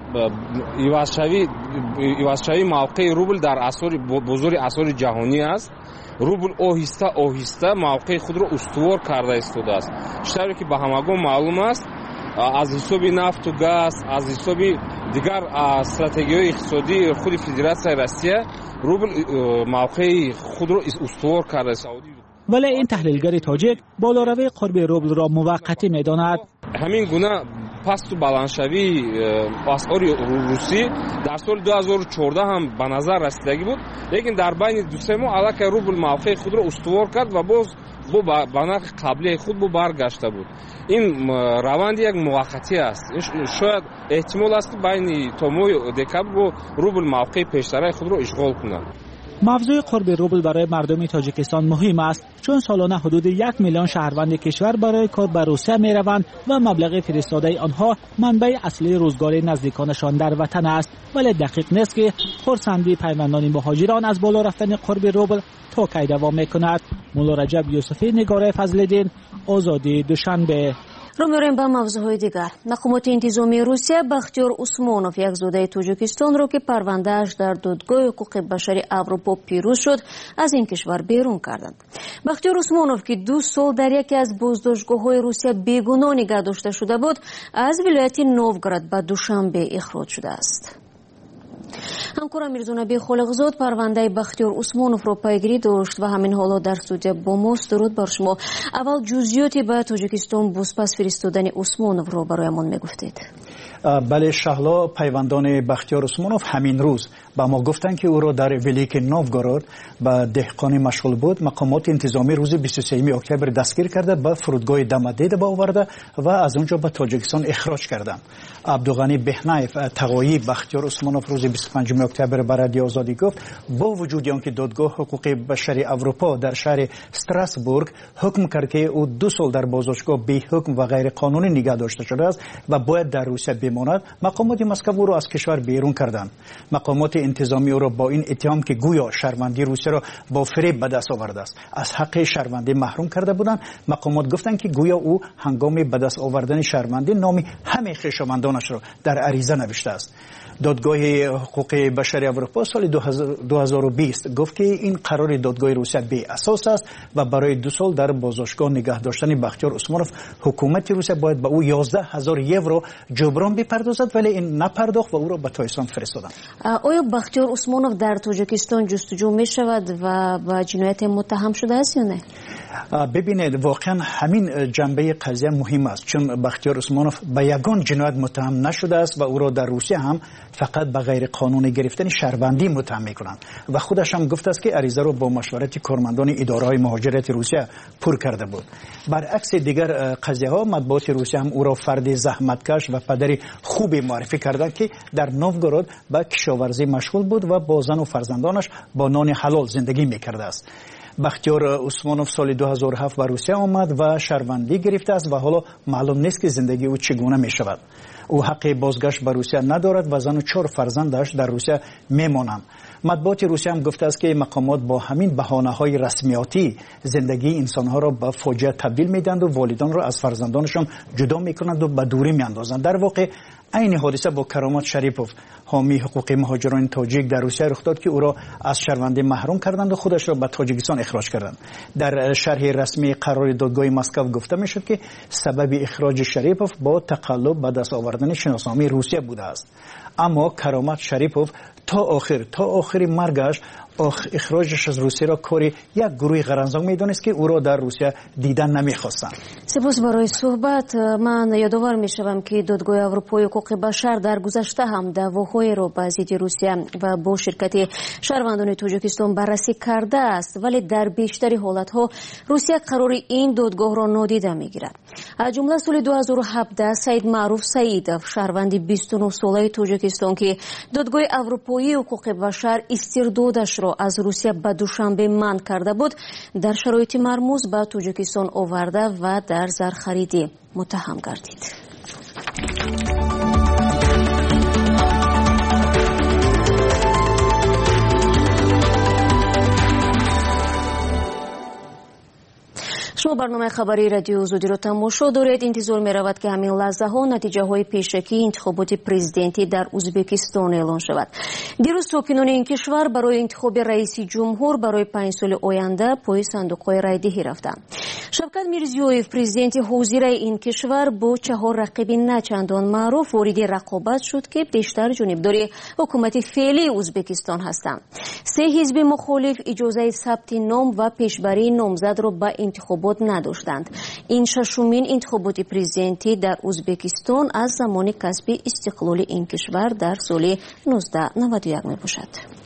عوض‌شوی موقع روبل در بازار اسعار جهانی است. روبل آهسته موقع خود را استوار کرده ایستاده است. شطوری که به همگان معلوم است аз ҳисоби нафту газ, аз ҳисоби дигар стратегияҳои иқтисодии худи Федератсияи Россия рубл мавқеи худро устувор карда. ولی این تحلیلگر تاجیک بالاروی قرب روبل را موقتی می‌داند. همین گونه پست و بلندشوی اسعار روسی در سال 2014 هم به نظر رسیدگی بود، لیکن در بین دو سه ماه الکی روبل موقع خود را استوار کرد و باز به نرخ قبلی خود برگشته بود. این روند یک موقتی است. شاید احتمال است بین تا ماه دکبر روبل موقع پیشتر خود را اشغال کند. موضوع قرب روبل برای مردم تاجیکستان مهم است، چون سالانه حدود 1 میلیون شهروند کشور برای کار به روسیه می روند و مبلغ فرستاده آنها منبع اصلی روزگار نزدیکانشان در وطن است. ولی دقیق نیست که خرسندی پیوندان مهاجران از بالا رفتن قرب روبل تا کی دوام می کند. مولا رجب یوسفی، نگاره فضل‌الدین، آزادی دوشنبه. رو می‌ریم به موضوعهای دیگر. مقامات انتظامی روسیه بختیار عثمانوف، یک زاده تاجیکستان را که پرونده‌اش در دادگاه حقوق بشری اروپا پیروز شد، از این کشور بیرون کردند. بختیار عثمانوف که 2 سال در یکی از بازداشتگاه‌های روسیه بیگناه نگه داشته شده بود، از ولایت نووگراد به دوشنبه اخراج شده است. همکارم میرزونبی خالقزاد پرونده بختیار عثمانوف را پیگیری داشت و همین حالا در استودیو با ماست. درود بر شما. اول جزئیاتی به تاجیکستان بازپس فرستادن عثمانوف را برایمان میگفتید. بله شهلا، پیوندان بختیار عثمانوف همین روز با ما گفتند که او را در ولیک نووگراد به دهقانی مشغول بود. مقامات انتظامی روز 23 اکتبر دستگیر کرده به فرودگاه دمدید با آورده و از اونجا به تاجیکستان اخراج کردند. عبدالغنی بهنایف تقاضای بختیار عثمانوف روز 25 اکتبر به رادیو آزادی گفت با وجود آنکه دادگاه حقوق بشری اروپا در شهر استراسبورگ حکم کرد که او 2 سال در بازداشتگاه بی حکم و غیر قانونی نگه داشته شده است و باید در روسیه بماند، مقامات مسکو او را از کشور بیرون کردند. مقامات انتظامی او را با این اتهام که گویا شهروندی روسیه را با فریب به دست آورده است از حق شهروندی محروم کرده بودند. مقامات گفتند که گویا او هنگام به دست آوردن شهروندی نام همه خویشاوندانش را در عریضه نوشته است. دادگاه حقوق بشری اروپا سال 2020 گفت که این قرار دادگاه روسیه بی اساس است و برای 2 سال در بازداشتگاه نگه داشتن بختیار عثمانوف حکومت روسیه باید به او 11,000 یورو جبران بپردازد، ولی این نپرداخت و او را به تاجیکستان فرستادند. آیا بختیار عثمانوف در تاجیکستان جستجو می شود و با جنایت متهم شده است یا نه؟ ببینید واقعا همین جنبه قضیه مهم است، چون بختیار عثمانوف به یگان جنایت متهم نشده است و او را در روسیه هم فقط به غیر قانونی گرفتن شهروندی متهم می‌کنند و خودش هم گفته است که عریضه را با مشورت کارمندان اداره‌های مهاجرت روسیه پر کرده بود. برعکس دیگر قضیه‌ها، مطبوعات روسیه هم او را فرد زحمتکش و پدری خوبی معرفی کردند که در نووگراد به کشاورزی مشغول بود و با زن و فرزندانش با نان حلال زندگی می‌کرده است. بختیار عثمانوف سال 2007 به روسیه آمد و شهروندی گرفته است و حالا معلوم نیست که زندگی او چگونه می شود. او حق بازگشت به روسیه ندارد و زن و 4 فرزندش در روسیه میمانند. مطبوعات روسیه هم گفته است که مقامات با همین بهانه‌های رسمیاتی زندگی انسان‌ها را به فاجعه تبدیل می‌دهند و والدان را از فرزندانشان جدا می‌کنند و به دوری می‌اندازند. در واقع این حادثه با کرامات شریپوف، حامی حقوق مهاجران تاجیک، در روسیه رخ داد که او را از شهروندی محروم کردند و خودش را به تاجیکستان اخراج کردند. در شرح رسمی قرار دادگاه مسکو گفته میشد که سبب اخراج شریپوف با تقلب به دست آوردن شناسنامه روسیه بوده است. اما کرامات شریپوف تا آخر مرگش اخراجش از روسیه را کاری یک گروه غرنزان میدانست که او را در روسیه دیدن نمیخواستند. سپاس برای صحبت. من یادآور میشوم که دادگاه اروپای حقوق بشر در گذشته هم دعواهای را به ضد روسیه و با شرکت شهروندان تاجیکستان بررسی کرده است، ولی در بیشتر حالتها روسیه قرار این دادگاه را نادیده میگیرد. از جمله سال 2017 سید معروف سیدов، شهروند 29 ساله تاجیکستان که دادگاه اروپایی حقوق بشر استردادش را از روسیه به دوشنبه منع کرده بود، در شرایط مرموز به تاجیکستان آورده و در زرخریدی متهم گردید. شما برنامه خبری رادیو آزادی را تماشا دارید. انتظار می رود که همین لحظه ها نتیجه های پیشکی انتخابات پرزیدنتی در ازبکستان اعلان شود. دیروز ساکنان این کشور برای انتخاب رئیس جمهور برای 5 سال آینده پای صندوق های رای دهی رفتند. شوکت میرزیویف پرزیدنت حاضر این کشور با 4 رقیب نچندان معروف وارد رقابت شد که بیشتر جانبدار حکومت فعلی ازبکستان هستند. 3 حزب مخالف اجازه ثبت نام و پیشبری نامزد را به انتخابات نداشتند. این 6مین انتخابات پرزیدنتی در ازبکستان از زمان کسب استقلال این کشور در سال 1991 می باشد.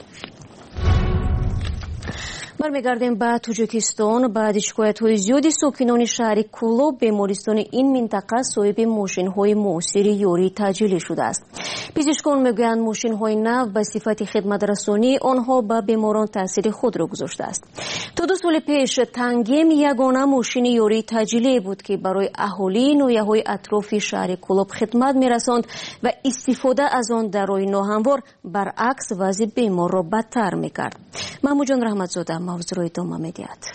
برمیگردیم به تاجیکستان. بعد شکایت‌های زیادی ساکنان شهر کولوب بیمارستان این منطقه صاحب ماشین‌های معاصر یاری تجلی شده است. پزشکان میگویند ماشین‌های نو به صفت خدمت رسانی آنها به بیماران تاثیر خود را گذاشته است. تا 2 سال پیش تنگیم یگانه ماشین یاری تجلی بود که برای اهالی نویه‌های اطراف شهر کولوب خدمت می‌رساند و استفاده از آن در راه ناهموار برعکس وضع بیمار را بدتر می‌کرد. محمود جان رحمتزاده موضوع را ادامه می‌دهد.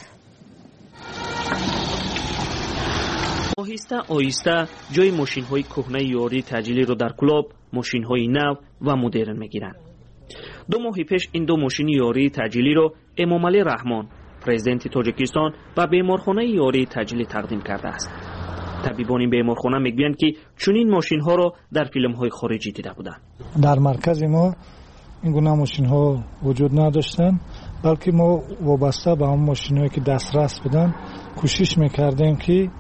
آهسته جای ماشین‌های کهنه یاری تجلی را در کلوب ماشین‌های نو و مدرن می‌گیرند. 2 ماه پیش این 2 ماشین یاری تجلی را امامعلی رحمان پرزیدنت تاجیکستان به بیمارخانه یاری تجلی تقدیم کرده است. طبیبان این بیمارخانه میگویند که چنین ماشین‌ها را در فیلم‌های خارجی دیده بودند. در مرکز ما این گونه ماشین‌ها وجود نداشتند، بلکه ما وابسته به اون ماشین‌هایی که دسترس بودن کوشش می‌کردیم که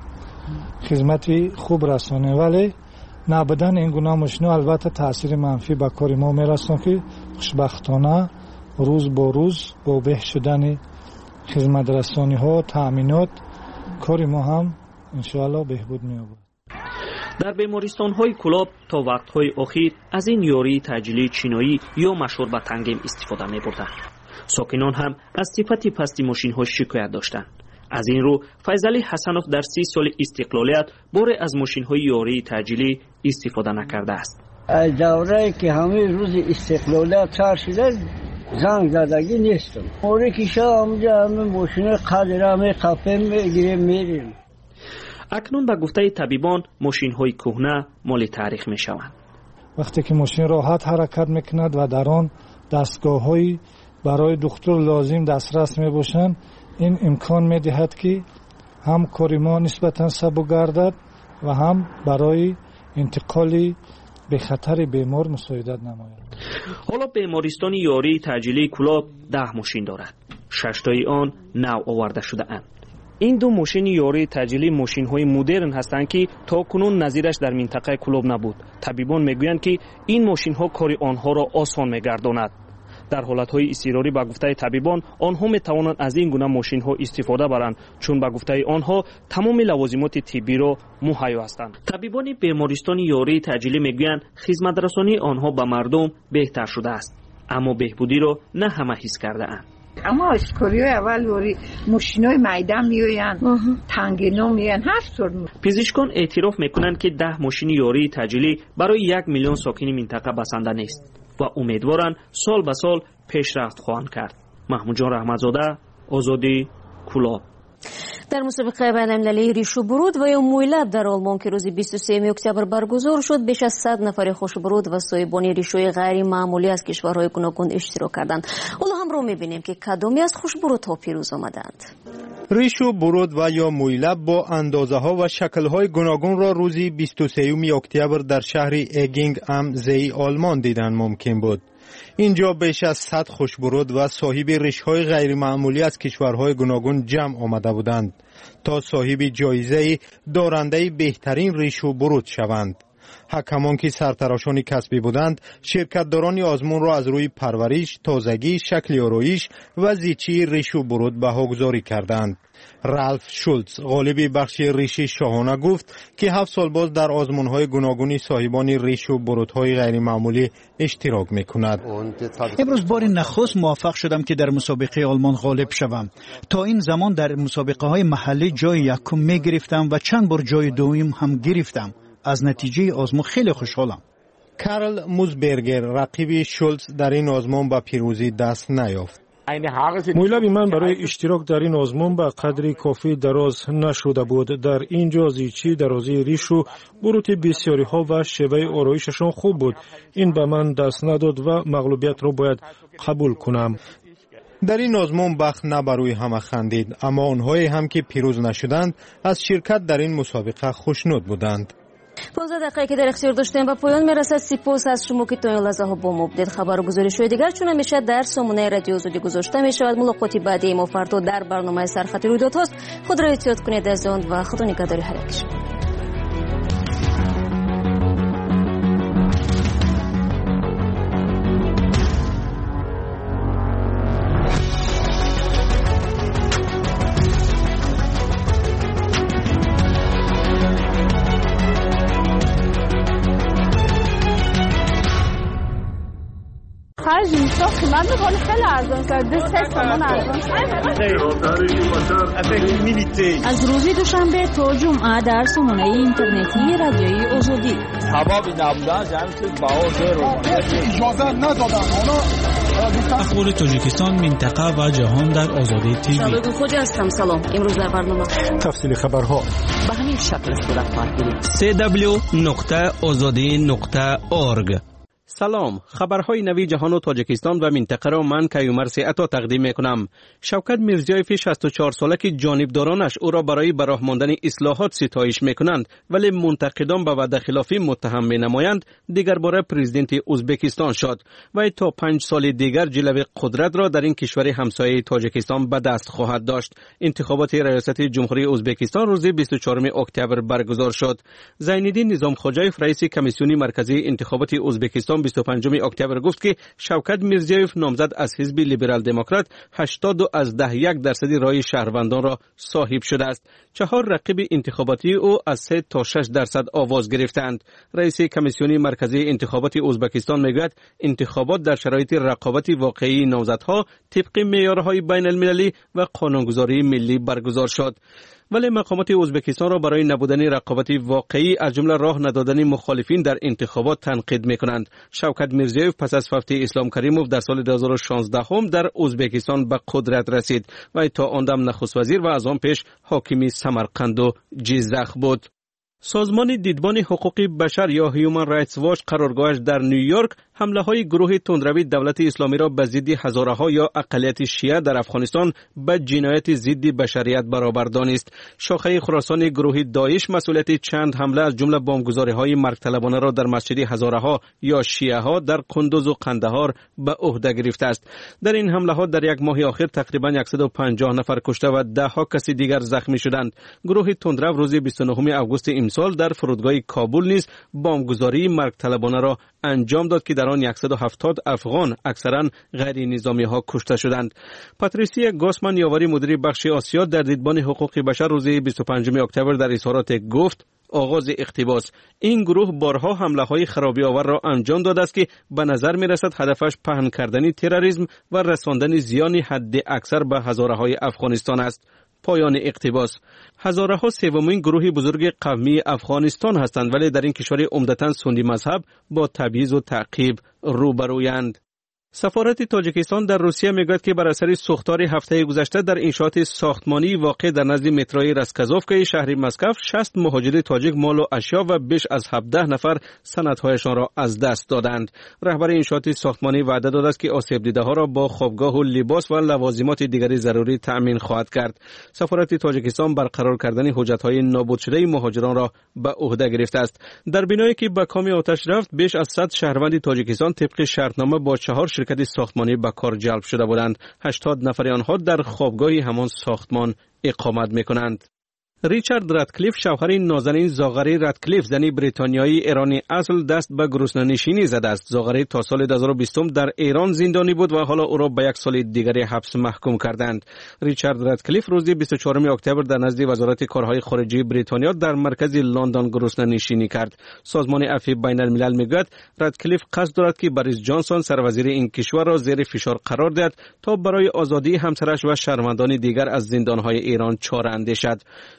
خدمت خوب رسانه، ولی نبودن این گونه ماشین‌ها البته تاثیر منفی به کار ما می‌رساند که خوشبختانه روز با روز با بهتر شدن خدمت رسانی‌ها تأمینات کار ما هم انشاءالله بهبود می‌یابد. در بیمارستان‌های کلاب تا وقت‌های اخیر از این یاری تجلی چینایی یا مشهور به تنگیم استفاده می‌بردند. ساکنان هم از صفت پستی ماشین‌ها شکایت داشتند. از این رو فیضعلی حسنوف در 30 سال استقلالیت بار از ماشین‌های یاری تجلی استفاده نکرده است. از دوره‌ای که همه روز استقلالیت سر شده زنگ زدگی نیستم. موری که شامجا همه ماشین قدر همه قفه میگیریم میریم. اکنون به گفته طبیبان ماشین‌های کهنه مال تاریخ میشوند. وقتی که ماشین راحت حرکت میکند و در آن دستگاه‌های برای دکتر لازم دسترس میباشند، این امکان میدهد که هم کار ما نسبتاً سبک گردد و هم برای انتقال به خطر بیمار مساعدت نماید. حالا بیمارستان یاری تجلی کلاب 10 ماشین دارد. 6 تای آن نو آورده شده اند. این 2 ماشین یاری تجلی ماشین‌های مدرن هستند که تا کنون نظیرش در منطقه کلاب نبود. طبیبان میگویند که این ماشین‌ها کار آنها را آسان میگرداند. در حالت‌های اضطراری به گفته طبیبان آنها می‌توانند از این گونه ماشین‌ها استفاده برند، چون به گفته آنها تمام لوازمات طبی را مهیا هستند. طبیبان بیمارستان یاری تجلی میگویند خدمت رسانی آنها به مردم بهتر شده است، اما بهبودی را نه همه حس کرده اند. اما اسکوریای اول وری ماشینای میدان میآیند، تنگینا میان، هر طور. پزشکان اعتراف میکنند که 10 ماشین یاری تجلی برای 1 میلیون ساکن منطقه بسنده نیست و امیدوارند سال به سال پیشرفت خواهند کرد. محمود جان رحمتزاده، آزادی، کلاب. در مسابقه بین‌المللی ریشو برود و یا مویلب در آلمان که روز 23 اکتبر برگزار شد، بیش از 100 نفر خوشبرود و صاحبان ریشوی غیر معمولی از کشورهای گوناگون اشتراک کردند. حالا هم رو می‌بینیم که کدامی از خوشبرودها پیروز آمدند. ریشو برود و یا مویلب با اندازه‌ها و شکل‌های گوناگون را روز 23 اکتبر در شهر ایگینگ ام زی آلمان دیدن ممکن بود. اینجا بیش از 100 خوشبرود و صاحب ریش‌های غیر معمولی از کشورهای گوناگون جمع آمده بودند تا صاحب جایزه دارنده بهترین ریشو برود شوند. حکمان که سرتراشان کسبی بودند، شرکتداران آزمون را از روی پرورش، تازگی، شکل آرایش و زیچی ریشو برود بهاگذاری کردند. رالف شولتز غالب بخش ریش شاهانه گفت که 7 سال باز در آزمون‌های گوناگونی صاحبان ریش و برودهای غیر معمولی اشتراک می‌کند. امروز بار نخست موفق شدم که در مسابقه آلمان غالب شوم. تا این زمان در مسابقه‌های محلی جای یکم می‌گرفتم و چند بار جای دوم هم گرفتم. از نتیجه آزمون خیلی خوشحالم. کارل موزبرگر رقیب شولتز در این آزمون با پیروزی دست نیافت. مویلب من برای اشتراک در این آزمون به قدری کافی دراز نشده بود. در اینجا زیچی درازی ریش و بروت بسیاری ها و شیوه آرایششان خوب بود. این به من دست نداد و مغلوبیت را باید قبول کنم. در این آزمون بخت نه بروی همه خندید، اما آنهایی هم که پیروز نشدند از شرکت در این مسابقه خوشنود بودند. 15 دقیقه که در اختیار داشتیم و پایان میرسد. سپاس از شما که تا این لحظه ها با ما بودید. خبرگزاری شوی دیگر چون همیشه در سامانه رادیو آزادی گذاشته می شود. ملاقات بعدی ما فردا در برنامه سرخط رویدادهاست. خود را احتیاط کنید از آن و خدا نگهدار هر یک شما. من می‌خوام خیلی ارزان شد. دست سامان ارزان از روز دوشنبه تا جمعه در سامانه اینترنتی رادیوی آزادی. سبب نبودن جمعیت بهار اجازه ندادن. اخبار تاجیکستان، منطقه و جهان در آزادی تیوی. شبکه خوج هستم. سلام. امروز در برنامه تفصیل خبرها به همین شکل صورت می‌گیرد. www.azadi.org. سلام، خبرهای نوی جهان و تاجیکستان و منطقه را من کیومر سیعتا تقدیم میکنم. شوکت میرزیایف 64 ساله که جانبدارانش او را برای به راه ماندن اصلاحات ستایش میکنند ولی منتقدان به وعده خلافی متهم مینمایند، دیگر باره پرزیدنت ازبکستان شد و تا 5 سال دیگر جلوه قدرت را در این کشور همسایه تاجیکستان به دست خواهد داشت. انتخابات ریاست جمهوری ازبکستان روز 24 اکتبر برگزار شد. زینالدین نظامخوجایف رئیس کمیسیون مرکزی انتخابات ازبکستان 25 اکتبر گفت که شوکت میرزیایف نامزد از حزب لیبرال دموکرات 80.1% رای شهروندان را صاحب شده است. 4 رقیب انتخاباتی او از 3 تا 6% آواز گرفتند. رئیس کمیسیون مرکزی انتخابات ازبکستان میگوید انتخابات در شرایط رقابت واقعی نامزدها طبق معیارهای بین المللی و قانونگذاری ملی برگزار شد. ولی مقامات ازبکستان را برای نبودن رقابت واقعی از جمله راه ندادن مخالفین در انتخابات تنقید میکنند. شوکت میرزیایف پس از فوت اسلام کریموف در سال 2016 هم در ازبکستان به قدرت رسید و تا آن دم نخست وزیر و از آن پیش حاکم سمرقند و جیزخ بود. سازمان دیدبان حقوق بشر یا هیومن رایتس واچ قرارگاهش در نیویورک حمله های گروه تندروی دولت اسلامی را به ضد هزارها یا اقلیت شیعه در افغانستان به جنایت ضد بشریت برابر دانست. شاخه خراسان گروه داعش مسئولیت چند حمله از جمله بمبگذاری های مرگ طلبانه را در مسجد هزارها یا شیعه ها در کندوز و قندهار به عهده گرفته است. در این حمله ها در یک ماه اخیر تقریبا 150 نفر کشته و 10 کس دیگر زخمی شدند. گروه تندرو روز 29 آگوست امسال در فرودگاه کابل نیز بمبگذاری مرگ طلبانه را انجام داد که در آن 170 افغان اکثرا غیر نظامی ها کشته شدند. پاتریسیا گاسمن یاوری مدیر بخش آسیا در دیدبان حقوق بشر روز 25 اکتبر در اظهارات گفت آغاز اقتباس این گروه بارها حمله های خرابی آور را انجام داده است که به نظر می رسد هدفش پهن کردن تروریسم و رساندن زیان حد اکثر به هزاره‌های افغانستان است. پایان اقتباس. هزارها سومین گروه بزرگ قومی افغانستان هستند ولی در این کشور عمدتاً سنی مذهب با تبعیض و تعقیب روبرویند. سفارت تاجیکستان در روسیه میگوید که بر اثر سوختار هفته گذشته در انشاءات ساختمانی واقع در نزد متروی راسکازوفکا شهر مسکو 60 مهاجر تاجیک مال و اشیا و بیش از 17 نفر سندهایشان را از دست دادند. رهبر انشاءات ساختمانی وعده داده است که آسیب دیده ها را با خوابگاه و لباس و لوازمات دیگری ضروری تأمین خواهد کرد. سفارت تاجیکستان برقرار کردن حجت‌های نابود شده مهاجران را به عهده گرفته است. در بینایی که به کام آتش رفت بیش از 100 شهروند تاجیکستان طبق شرطنامه با 4 شرکت ساختمانی به کار جلب شده بودند. 80 نفر آنها در خوابگاه همان ساختمان اقامت می‌کنند. ریچارد رادکلیف شوهر نازنین زاغری رادکلیف زنی بریتانیایی ایرانی اصل دست به گرسنه‌نشینی زده است. زاغری تا سال 2020 در ایران زندانی بود و حالا او را به 1 سال دیگری حبس محکوم کردند. ریچارد رادکلیف روز 24 اکتبر در نزد وزارت کارهای خارجه بریتانیا در مرکز لندن گرسنه‌نشینی کرد. سازمان عفو بین الملل میگوید رادکلیف قصد دارد که بریس جانسون سروزیر این کشور را زیر فشار قرار دهد تا برای آزادی همسرش و شهروندان دیگر از زندان‌های ایران چاره اندیشد.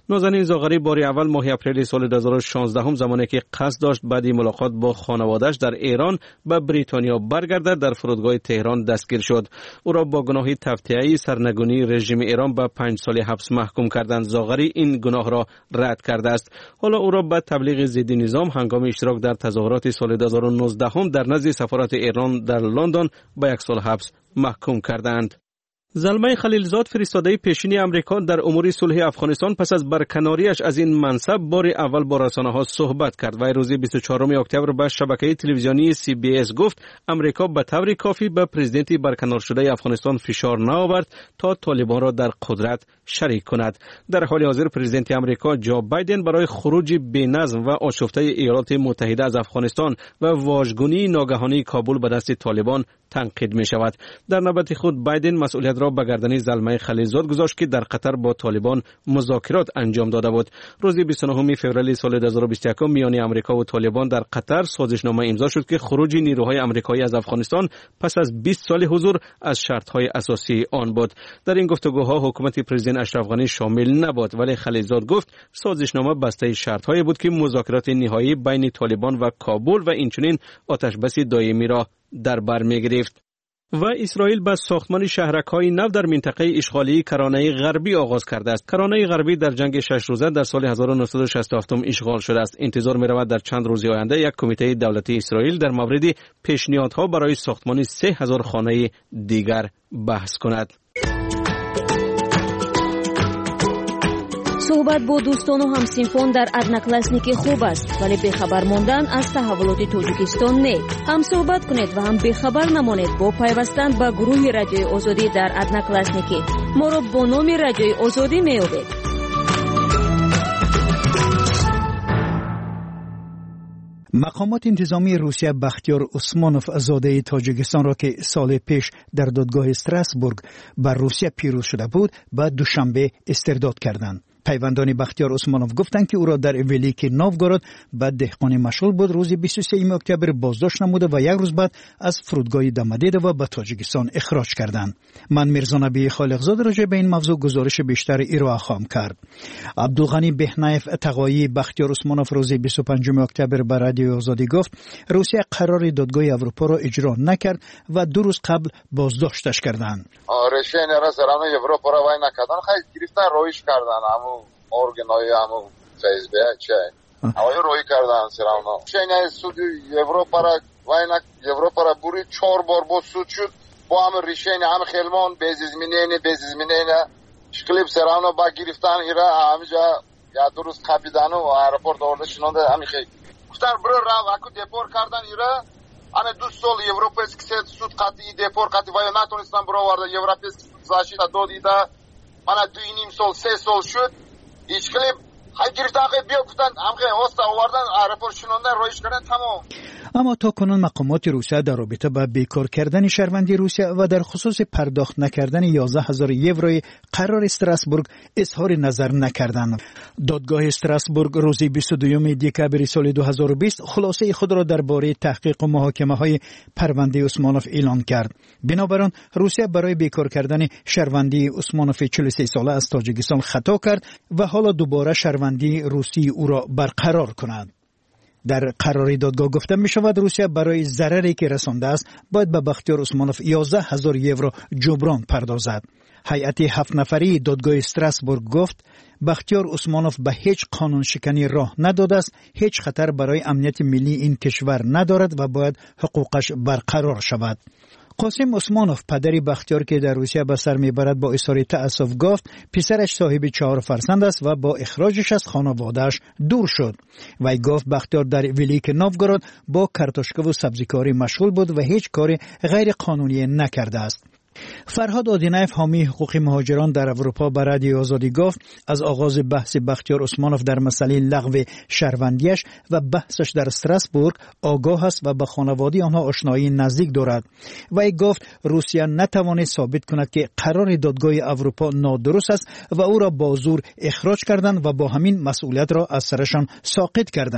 نازنین زاغری بار اول ماه اپریل سال 2016 زمانی که قصد داشت بعد ملاقات با خانواده‌اش در ایران به بریتانیا برگردد در فرودگاه تهران دستگیر شد. او را با گناه تفتیه سرنگونی رژیم ایران به 5 سال حبس محکوم کردند. زاغری این گناه را رد کرده است. حالا او را به تبلیغ ضد نظام هنگام اشتراک در تظاهرات سال 2019 در نزد سفارت ایران در لندن به 1 سال حبس محکوم کردند. زلمه خلیلزاد فرستاده پیشین امریکا در امور صلح افغانستان پس از برکناریش از این منصب بار اول با رسانه‌ها صحبت کرد و روز 24 اکتبر به شبکه تلویزیونی CBS گفت امریکا به طور کافی به پرزیدنت برکنار شده افغانستان فشار نآورد تا طالبان را در قدرت شریک کند. در حال حاضر پرزیدنت امریکا جو بایدن برای خروج بی‌نظم و آشفته ایالات متحده از افغانستان و واژگونی ناگهانی کابل به دست طالبان تنقید می شود. در نوبت خود بایدن مسئولیت را به گردن زلمه خلیلزاد گذاشت که در قطر با طالبان مذاکرات انجام داده بود. روز 29 فوریه سال 2021 میان امریکا و طالبان در قطر سازشنامه امضا شد که خروج نیروهای آمریکایی از افغانستان پس از 20 سال حضور از شرط‌های اساسی آن بود. در این گفتگوها حکومت پرزیدنت اشرف غنی شامل نبود، ولی خلیلزاد گفت سازشنامه بسته شرط‌هایی بود که مذاکرات نهایی بین طالبان و کابل و اینچنین آتشبس دائمی را در بر می‌گرفت. و اسرائیل به ساختمان شهرک‌های نو در منطقه اشغالی کرانه غربی آغاز کرده است. کرانه غربی در جنگ 6 روزه در سال 1967 اشغال شده است. انتظار می‌رود در چند روز آینده یک کمیته دولتی اسرائیل در مورد پیشنهادها برای ساختمان 3000 خانه دیگر بحث کند. صحبت با دوستان و همسنفان در ادناکلاسنیکی خوب است، ولی بخبر ماندن از تحولات تاجیکستان نه. هم صحبت کنید و هم بخبر نمانید با پیوستن به گروه رادیوی آزادی در ادناکلاسنیکی. ما را با نام رادیوی آزادی می‌یابید. مقامات انتظامی روسیه بختیار عثمانوف زاده تاجیکستان را که سال پیش در دادگاه استراسبورگ بر روسیه پیروز شده بود به دوشنبه استرداد کردند. پیوندان بختیار عثمانوف گفتند که او را در ولیک نوگورود به دهقان مشغول بود روز 23 اکتبر بازداشت نموده و یک روز بعد از فرودگاه دامدیده و به تاجیکستان اخراج کردند. من میرزا نبی خالقزاده راجع به این موضوع گزارش بیشتر ارائه خواهم کرد. عبدالغنی بهنایف تقایی بختیار عثمانوف روز 25 اکتبر به رادیو آزادی گفت روسیه قرار دادگاه اروپا را اجرا نکرد و 2 روز قبل بازداشتش کردند. решение разорвано Европа равай накадан хай гирифтан роиш кардан аму органои аму ФСБ чай авай рои кардан сиравно решение суди Европа ра вайна Европа ра бури 4 бор бо суд шуд бо ам решение ам хелмон безизменene шиклиб сиравно ба гирифтан ира амжа я дуруз қабидану аэропорт орда шинонда ами хей гуфтан бро рав аку депор кардан ира ане 2 сол европейский суд қатъи депор қатъи ва натонистан бироварда европейский суд защита додида мана 2,5 сол 3 сол шуд ишкилиб ҳай гирифтан хай биё гуфтан ҳамхе ҳоста овардан аэропорт шинондан роиш кардан тамом. اما تا کنون مقامات روسیه در رابطه با بیکار کردن شهروندی روسیه و در خصوص پرداخت نکردن 11,000 یوروی قرار استراسبورگ اظهار نظر نکردند. دادگاه استراسبورگ روز 22 دکبر سال 2020 خلاصه خود را درباره تحقیق و محاکمه های پرونده عثمانوف اعلان کرد. بنابر آن روسیه برای بیکار کردن شهروندی عثمانوف 43 ساله از تاجیکستان خطا کرد و حالا دوباره شهروندی روسی او را برقرار کند. در قرار دادگاه گفته می شود روسیه برای ضرری که رسانده است باید به بختیار عثمانوف 11,000 یورو جبران پردازد. هیئت 7 نفری دادگاه استراسبورگ گفت بختیار عثمانوف به هیچ قانون شکنی راه نداده است، هیچ خطر برای امنیت ملی این کشور ندارد و باید حقوقش برقرار شود. قاسم عثمانوف پدری بختیار که در روسیه به سر میبرد با اظهار تأسف گفت پسرش صاحب 4 فرزند است و با اخراجش از خانواده‌اش دور شد. وی گفت بختیار در ولیک نوگورود با کارتوشکا و سبزیکاری مشغول بود و هیچ کار غیر قانونی نکرده است. فرهاد آدینایف حامی حقوق مهاجران در اروپا به رادیو آزادی گفت از آغاز بحث بختیار عثمانوف در مسئله لغو شهروندیش و بحثش در استراسبورگ آگاه است و به خانواده آنها آشنایی نزدیک دارد. وی گفت روسیه نتوانید ثابت کند که قرار دادگاه اروپا نادرست است و او را با زور اخراج کردند و با همین مسئولیت را از سرشان ساقط کردند.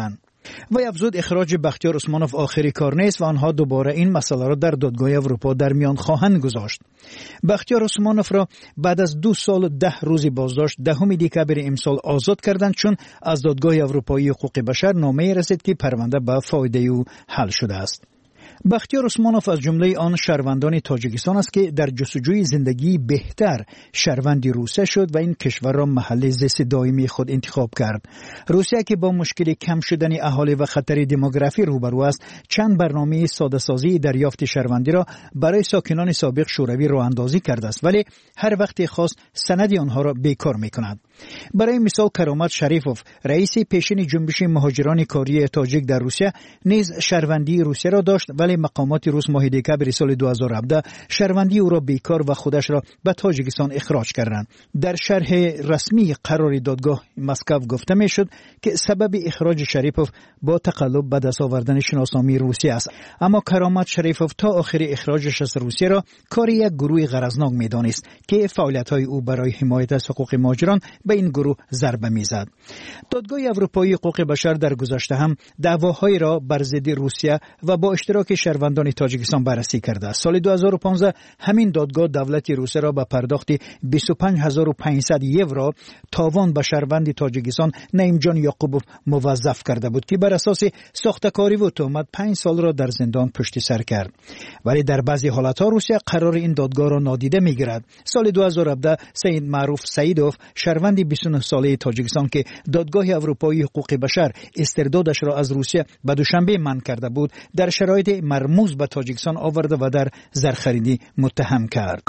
و افزود اخراج بختیار عثمانوف آخری کار نیست و آنها دوباره این مسئله را در دادگاه اروپا در میان خواهند گذاشت. بختیار عثمانوف را بعد از 2 سال و 10 روز بازداشت 10 دکبر امسال آزاد کردند، چون از دادگاه اروپایی حقوق بشر نامه رسید که پرونده به فایده او حل شده است. بختیار عثمانوف از جمله آن شهروندان تاجیکستان است که در جستجوی زندگی بهتر شهروند روسیه شد و این کشور را محل زیست دائمی خود انتخاب کرد. روسیه که با مشکل کم شدن اهالی و خطر دموگرافی روبرو است، چند برنامه ساده‌سازی دریافت شهروندی را برای ساکنان سابق شوروی راه اندازی کرده است، ولی هر وقت خواست سند آنها را بیکار می‌کند. برای مثال کرامت شریفوف، رئیس پیشین جنبش مهاجران کاری تاجیک در روسیه، نیز شهروندی روسیه را داشت، ولی مقامات روس ماه دکبر سال 2017 شهروندی او را بیکار و خودش را به تاجیکستان اخراج کردند. در شرح رسمی قرار دادگاه مسکو گفته میشد که سبب اخراج شریفوف با تقلب به دست آوردن شناسنامه روسیه است، اما کرامت شریفوف تا آخر اخراجش از روسیه را کار یک گروه غرضناک می‌دانست که فعالیت‌های او برای حمایت از حقوق مهاجران به این گروه ضربه می‌زد. دادگاه اروپایی حقوق بشر در گذشته هم دعواهایی را بر ضد روسیه و با اشتراک شهروندان تاجیکستان بررسی کرده است. سال 2015 همین دادگاه دولت روسیه را به پرداخت 25500 یورو تاوان به شهروند تاجیکستان نعیم جان یعقوبوف موظف کرده بود که بر اساس ساختکاری و تهمت 5 سال را در زندان پشت سر کرد. ولی در بعضی حالت‌ها روسیه قرار این دادگاه را نادیده می‌گیرد. سال 2017 سید معروف سیدوف، شهروند 29 ساله تاجیکستان که دادگاه اروپایی حقوق بشر استردادش را از روسیه به دوشنبه منع کرده بود، در شرایط مرموز به تاجیکستان آورده و در زرخریدی متهم کرد.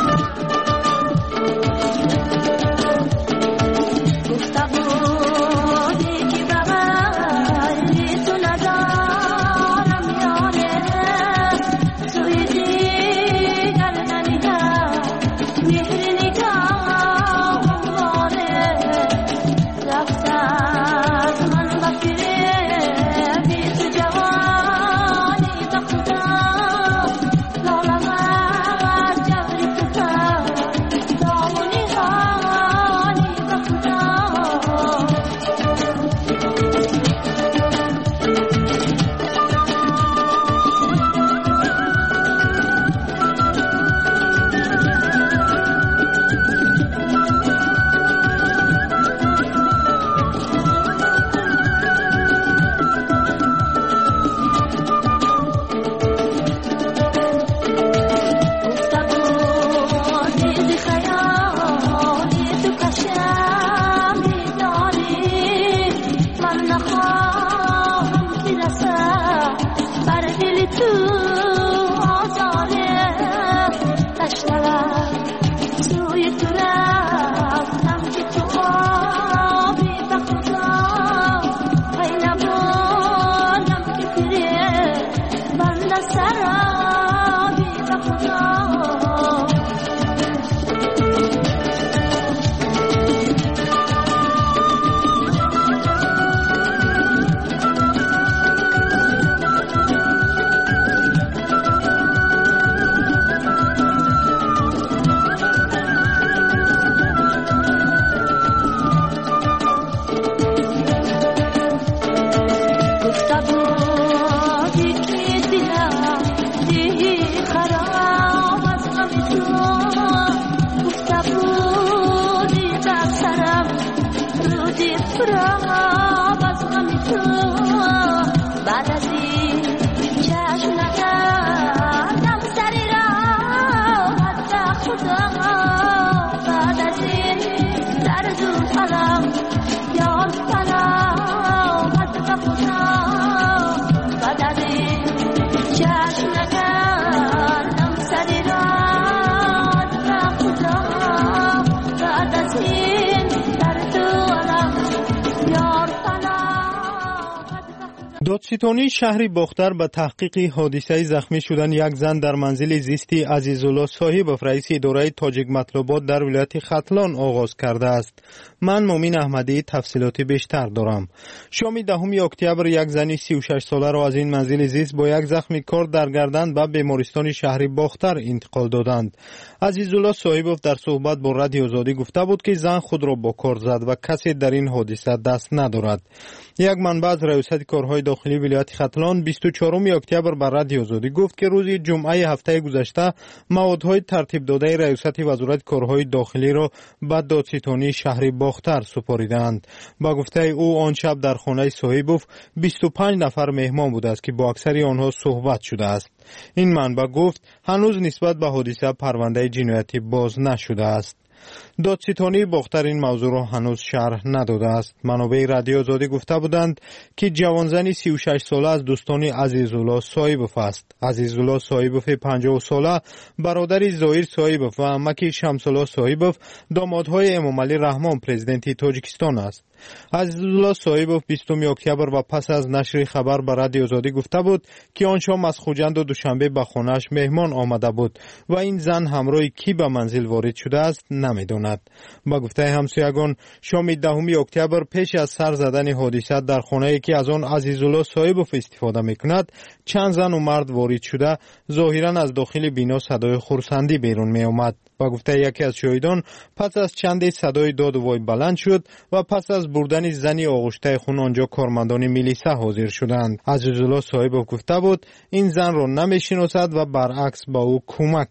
دادستانی شهر باختر به تحقیق حادثه زخمی شدن یک زن در منزل زیستی عزیزالله صاحبوف رئیس اداره تاجیک مطلوبات در ولایت ختلان آغاز کرده است. من مومین احمدی تفصیلات بیشتر دارم. شام 10 اکتبر یک زن 36 ساله را از این منزل زیست با یک زخم کار در گردن به بیمارستان شهر باختر انتقال دادند. عزیزالله صاحبوف در صحبت با رادیو آزادی گفته بود که زن خود را با کار زد و کسی در این حادثه دست ندارد. یک منبع از ریاست کارهای داخلی ولایت ختلان 24 اکتبر بر رادیو آزادی گفت که روز جمعه هفته گذشته موادهای ترتیب داده ریاست وزارت کارهای داخلی را به دادستانی شهر باختر سپاریدند. با گفته او آن شب در خانه صاحبوف 25 نفر مهمان بوده است که با اکثری آنها صحبت شده است. این منبع گفت هنوز نسبت به حادثه پرونده جنایتی باز نشده است. دادستانی باختر این موضوع را هنوز شرح نداده است. منابع رادیو آزادی گفته بودند که جوانزن 36 ساله از دوستان عزیزالله صاحبوف است. عزیزالله صاحبوف 50 ساله برادر ظاهر صاحبوف و عمک شمس‌الله صاحبوف دامادهای امام علی رحمان پرزیدنت تاجیکستان است. عزیزالله صاحبوف 20 اکتبر و پس از نشر خبر به رادیو آزادی گفته بود که آن شام از خوجند و دوشنبه به خانه‌اش مهمان آمده بود و این زن همراه کی به منزل وارد شده است نمی‌داند. با گفته همسایگان شام 10 اکتبر پیش از سر زدن حادثه در خانه‌ای که از آن عزیزالله صاحبوف استفاده می‌کند چند زن و مرد وارد شده ظاهراً از داخل بنا صدای خرسندی بیرون می‌آمد. با گفته یکی از شاهدان پس از چند صدای داد و وای بلند شد و پس از بردن زنی آغشته خون آنجا کارمندان میلیسا حاضر شدند. عزیزالله صاحبوف گفته بود این زن را نمی‌شناسد و برعکس با او کمک